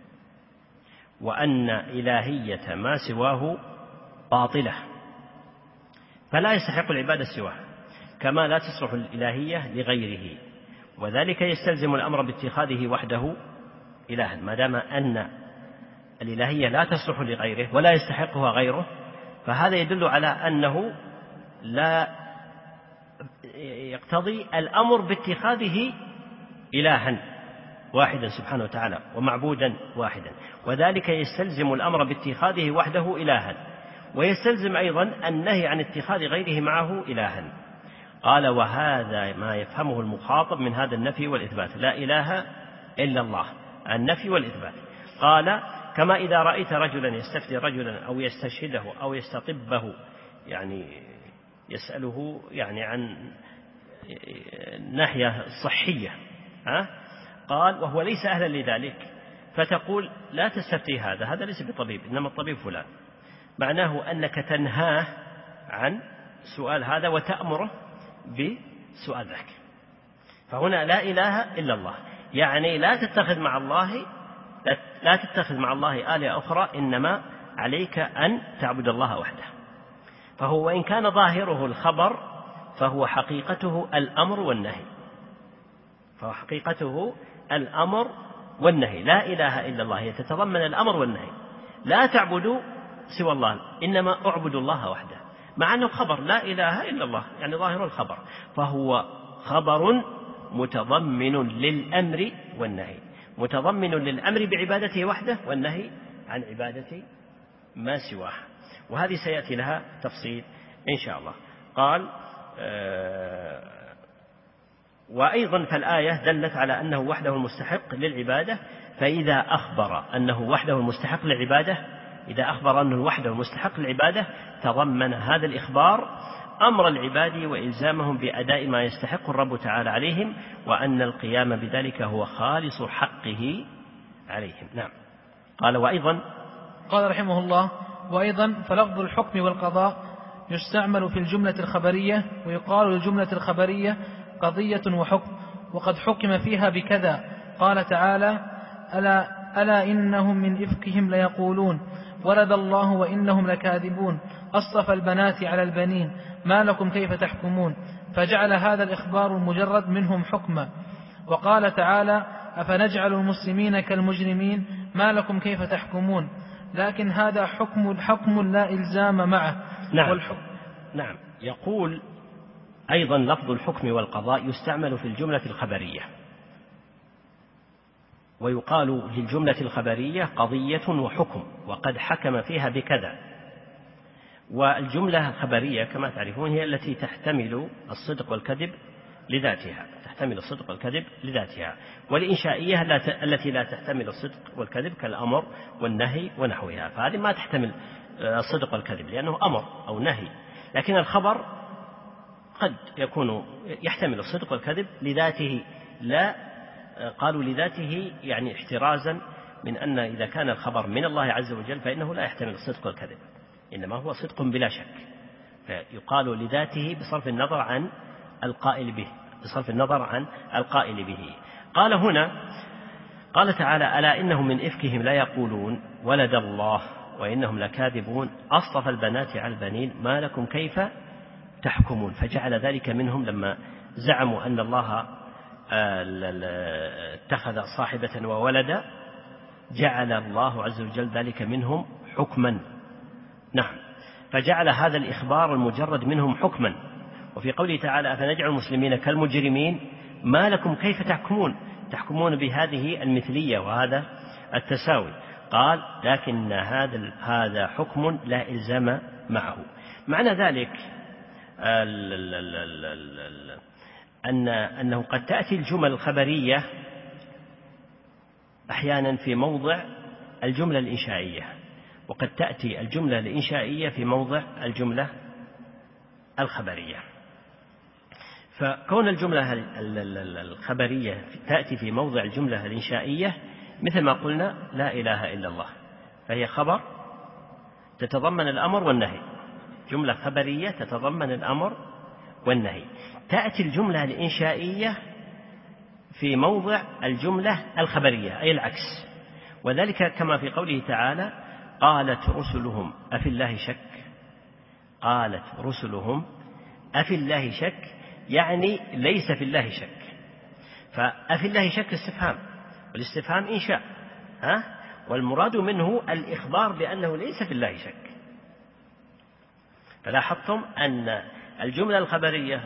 وأن إلهية ما سواه باطلة، فلا يستحق العبادة سواه، كما لا تصلح الإلهية لغيره. وذلك يستلزم الأمر باتخاذه وحده إلها، ما دام أن الإلهية لا تصلح لغيره ولا يستحقها غيره، فهذا يدل على أنه لا يقتضي الأمر باتخاذه إلها واحدا سبحانه وتعالى ومعبودا واحدا. وذلك يستلزم الأمر باتخاذه وحده إلها، ويستلزم أيضا النهي عن اتخاذ غيره معه إلها. قال وهذا ما يفهمه المخاطب من هذا النفي والإثبات، لا إله إلا الله، النفي والإثبات. قال كما إذا رأيت رجلا يستفتي رجلا أو يستشهده أو يستطبه، يعني يسأله يعني عن ناحية صحية، قال وهو ليس أهلا لذلك، فتقول لا تستفتي هذا ليس بطبيب، إنما الطبيب فلان، معناه أنك تنهاه عن سؤال هذا وتأمره بسؤال ذاك. فهنا لا إله إلا الله، يعني لا تتخذ مع الله آلهة أخرى، إنما عليك أن تعبد الله وحده. فهو وإن كان ظاهره الخبر فهو حقيقته الأمر والنهي. لا إله إلا الله هي تتضمن الأمر والنهي، لا تعبدوا سوى الله، إنما اعبدوا الله وحده، مع أنه خبر لا إله إلا الله، يعني ظاهر الخبر، فهو خبر متضمن للأمر والنهي، متضمن للأمر بعبادته وحده والنهي عن عبادة ما سواه. وهذه سيأتي لها تفصيل إن شاء الله. قال وأيضا فالآية دلت على أنه وحده المستحق للعبادة، فإذا أخبر أنه وحده المستحق للعبادة تضمن هذا الإخبار أمر العباد وإلزامهم بأداء ما يستحق الرب تعالى عليهم، وأن القيام بذلك هو خالص حقه عليهم. نعم. قال وأيضا، قال رحمه الله: وأيضا فلفظ الحكم والقضاء يستعمل في الجملة الخبرية، ويقال للجملة الخبرية قضية وحكم، وقد حكم فيها بكذا. قال تعالى: ألا إنهم من إفكهم ليقولون ولد الله وإنهم لكاذبون أصطفى البنات على البنين ما لكم كيف تحكمون، فجعل هذا الإخبار المجرد منهم حكما. وقال تعالى: أفنجعل المسلمين كالمجرمين ما لكم كيف تحكمون، لكن هذا حكم لا إلزام معه. نعم. يقول أيضا لفظ الحكم والقضاء يستعمل في الجملة الخبرية، ويقال للجملة الخبرية قضية وحكم، وقد حكم فيها بكذا. والجملة الخبرية كما تعرفون هي التي تحتمل الصدق والكذب لذاتها، والإنشائية التي لا تحتمل الصدق والكذب كالأمر والنهي ونحوها، فهذه ما تحتمل الصدق والكذب لأنه أمر أو نهي. لكن الخبر قد يكون يحتمل الصدق والكذب لذاته، لا قالوا لذاته يعني احترازا من أن إذا كان الخبر من الله عز وجل فإنه لا يحتمل الصدق والكذب، إنما هو صدق بلا شك، فيقال لذاته بصرف النظر عن القائل به. قال هنا، قال تعالى: ألا إنهم من إفكهم لا يقولون ولد الله وإنهم لكاذبون أصطفى البنات على البنين ما لكم كيف تحكمون، فجعل ذلك منهم لما زعموا أن الله اتخذ صاحبة وولدا، جعل الله عز وجل ذلك منهم حكما. نعم، فجعل هذا الإخبار المجرد منهم حكما. وفي قوله تعالى: أفنجعل المسلمين كالمجرمين ما لكم كيف تحكمون بهذه المثلية وهذا التساوي، قال: لكن هذا حكم لا إلزام معه. معنى ذلك أنه قد تأتي الجمل الخبرية أحيانا في موضع الجملة الإنشائية، وقد تأتي الجملة الإنشائية في موضع الجملة الخبرية. فكون الجملة الخبرية تأتي في موضع الجملة الإنشائية مثل ما قلنا لا إله إلا الله، فهي خبر تتضمن الأمر والنهي، جملة خبرية تتضمن الأمر والنهي. تأتي الجملة الإنشائية في موضع الجملة الخبرية أي العكس، وذلك كما في قوله تعالى: قالت رسلهم أفي الله شك. قالت رسلهم أفي الله شك، يعني ليس في الله شك. فأفي الله شك استفهام، والاستفهام إنشاء، والمراد منه الإخبار بأنه ليس في الله شك. فلاحظتم أن الجملة الخبرية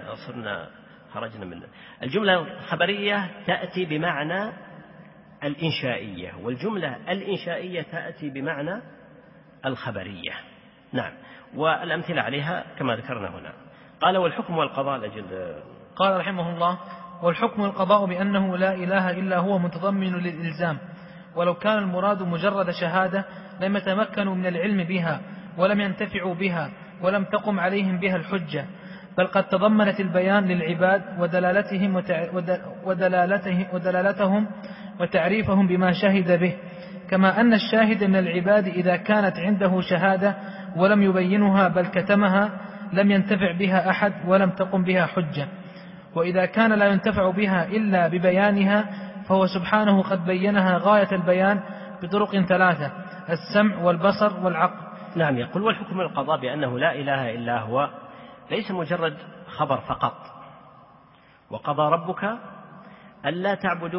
الجملة الخبرية تأتي بمعنى الإنشائية، والجملة الإنشائية تأتي بمعنى الخبرية. نعم، والأمثلة عليها كما ذكرنا هنا. قال: والحكم والقضاء قال رحمه الله: والحكم والقضاء بأنه لا إله إلا هو متضمن للإلزام، ولو كان المراد مجرد شهادة لم يتمكنوا من العلم بها ولم ينتفعوا بها ولم تقم عليهم بها الحجة، بل قد تضمنت البيان للعباد ودلالتهم وتعريفهم بما شهد به، كما أن الشاهد من العباد إذا كانت عنده شهادة ولم يبينها بل كتمها لم ينتفع بها أحد ولم تقم بها حجة، وإذا كان لا ينتفع بها إلا ببيانها فهو سبحانه قد بينها غاية البيان بطرق 3: السمع والبصر والعقل. نعم. يقول والحكم القضاء بأنه لا إله إلا هو ليس مجرد خبر فقط. وقضى ربك ألا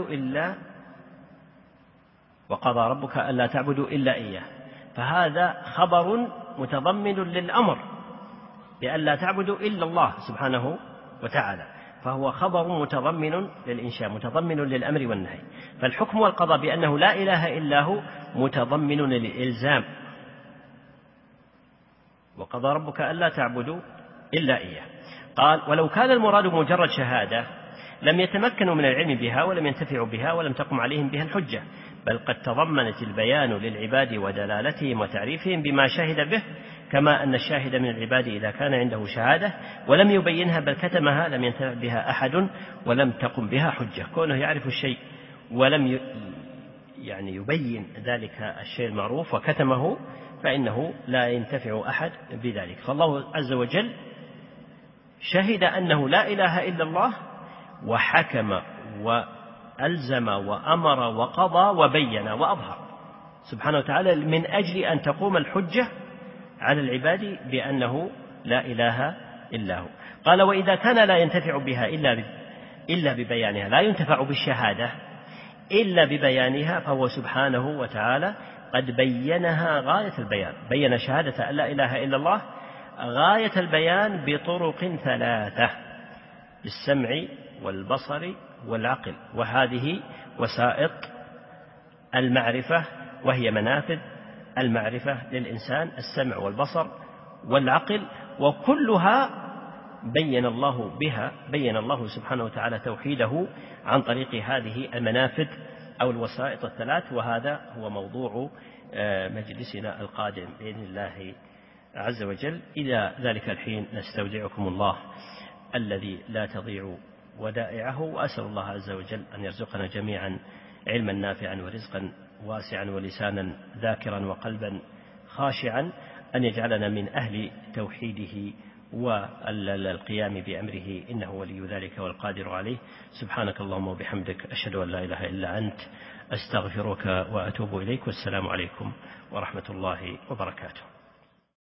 تعبدوا إلا إياه، فهذا خبر متضمن للأمر بأن لا تعبدوا إلا الله سبحانه وتعالى، فهو خبر متضمن للإنشاء متضمن للأمر والنهي. فالحكم والقضاء بأنه لا إله إلا هو متضمن للإلزام. وقضى ربك ألا تعبدوا إلا إياه. قال ولو كان المراد مجرد شهادة لم يتمكنوا من العلم بها ولم ينتفعوا بها ولم تقم عليهم بها الحجة، بل قد تضمنت البيان للعباد ودلالتهم وتعريفهم بما شهد به، كما أن الشاهد من العباد إذا كان عنده شهادة ولم يبينها بل كتمها لم ينتفع بها أحد ولم تقم بها حجة. كونه يعرف الشيء ولم يبين ذلك الشيء المعروف وكتمه فإنه لا ينتفع أحد بذلك. فالله عز وجل شهد أنه لا إله إلا الله وحكم وألزم وأمر وقضى وبين وأظهر سبحانه وتعالى من أجل أن تقوم الحجة على العباد بأنه لا إله إلا هو. قال وإذا كان لا ينتفع بها إلا ببيانها، لا ينتفع بالشهادة إلا ببيانها، فهو سبحانه وتعالى قد بينها غاية البيان، بين شهادة أن لا إله إلا الله غاية البيان بطرق 3: بالسمع والبصر والعقل، وهذه وسائط المعرفة وهي منافذ المعرفة للإنسان: السمع والبصر والعقل، وكلها بين الله سبحانه وتعالى توحيده عن طريق هذه المنافذ أو الوسائط الثلاث. وهذا هو موضوع مجلسنا القادم بإذن الله عز وجل. إلى ذلك الحين نستودعكم الله الذي لا تضيع ودائعه، وأسأل الله عز وجل أن يرزقنا جميعا علما نافعا ورزقا واسعا ولسانا ذاكرا وقلبا خاشعا، أن يجعلنا من أهل توحيده والقيام بأمره، إنه ولي ذلك والقادر عليه. سبحانك اللهم وبحمدك، أشهد أن لا إله إلا أنت، أستغفرك وأتوب إليك، والسلام عليكم ورحمة الله وبركاته.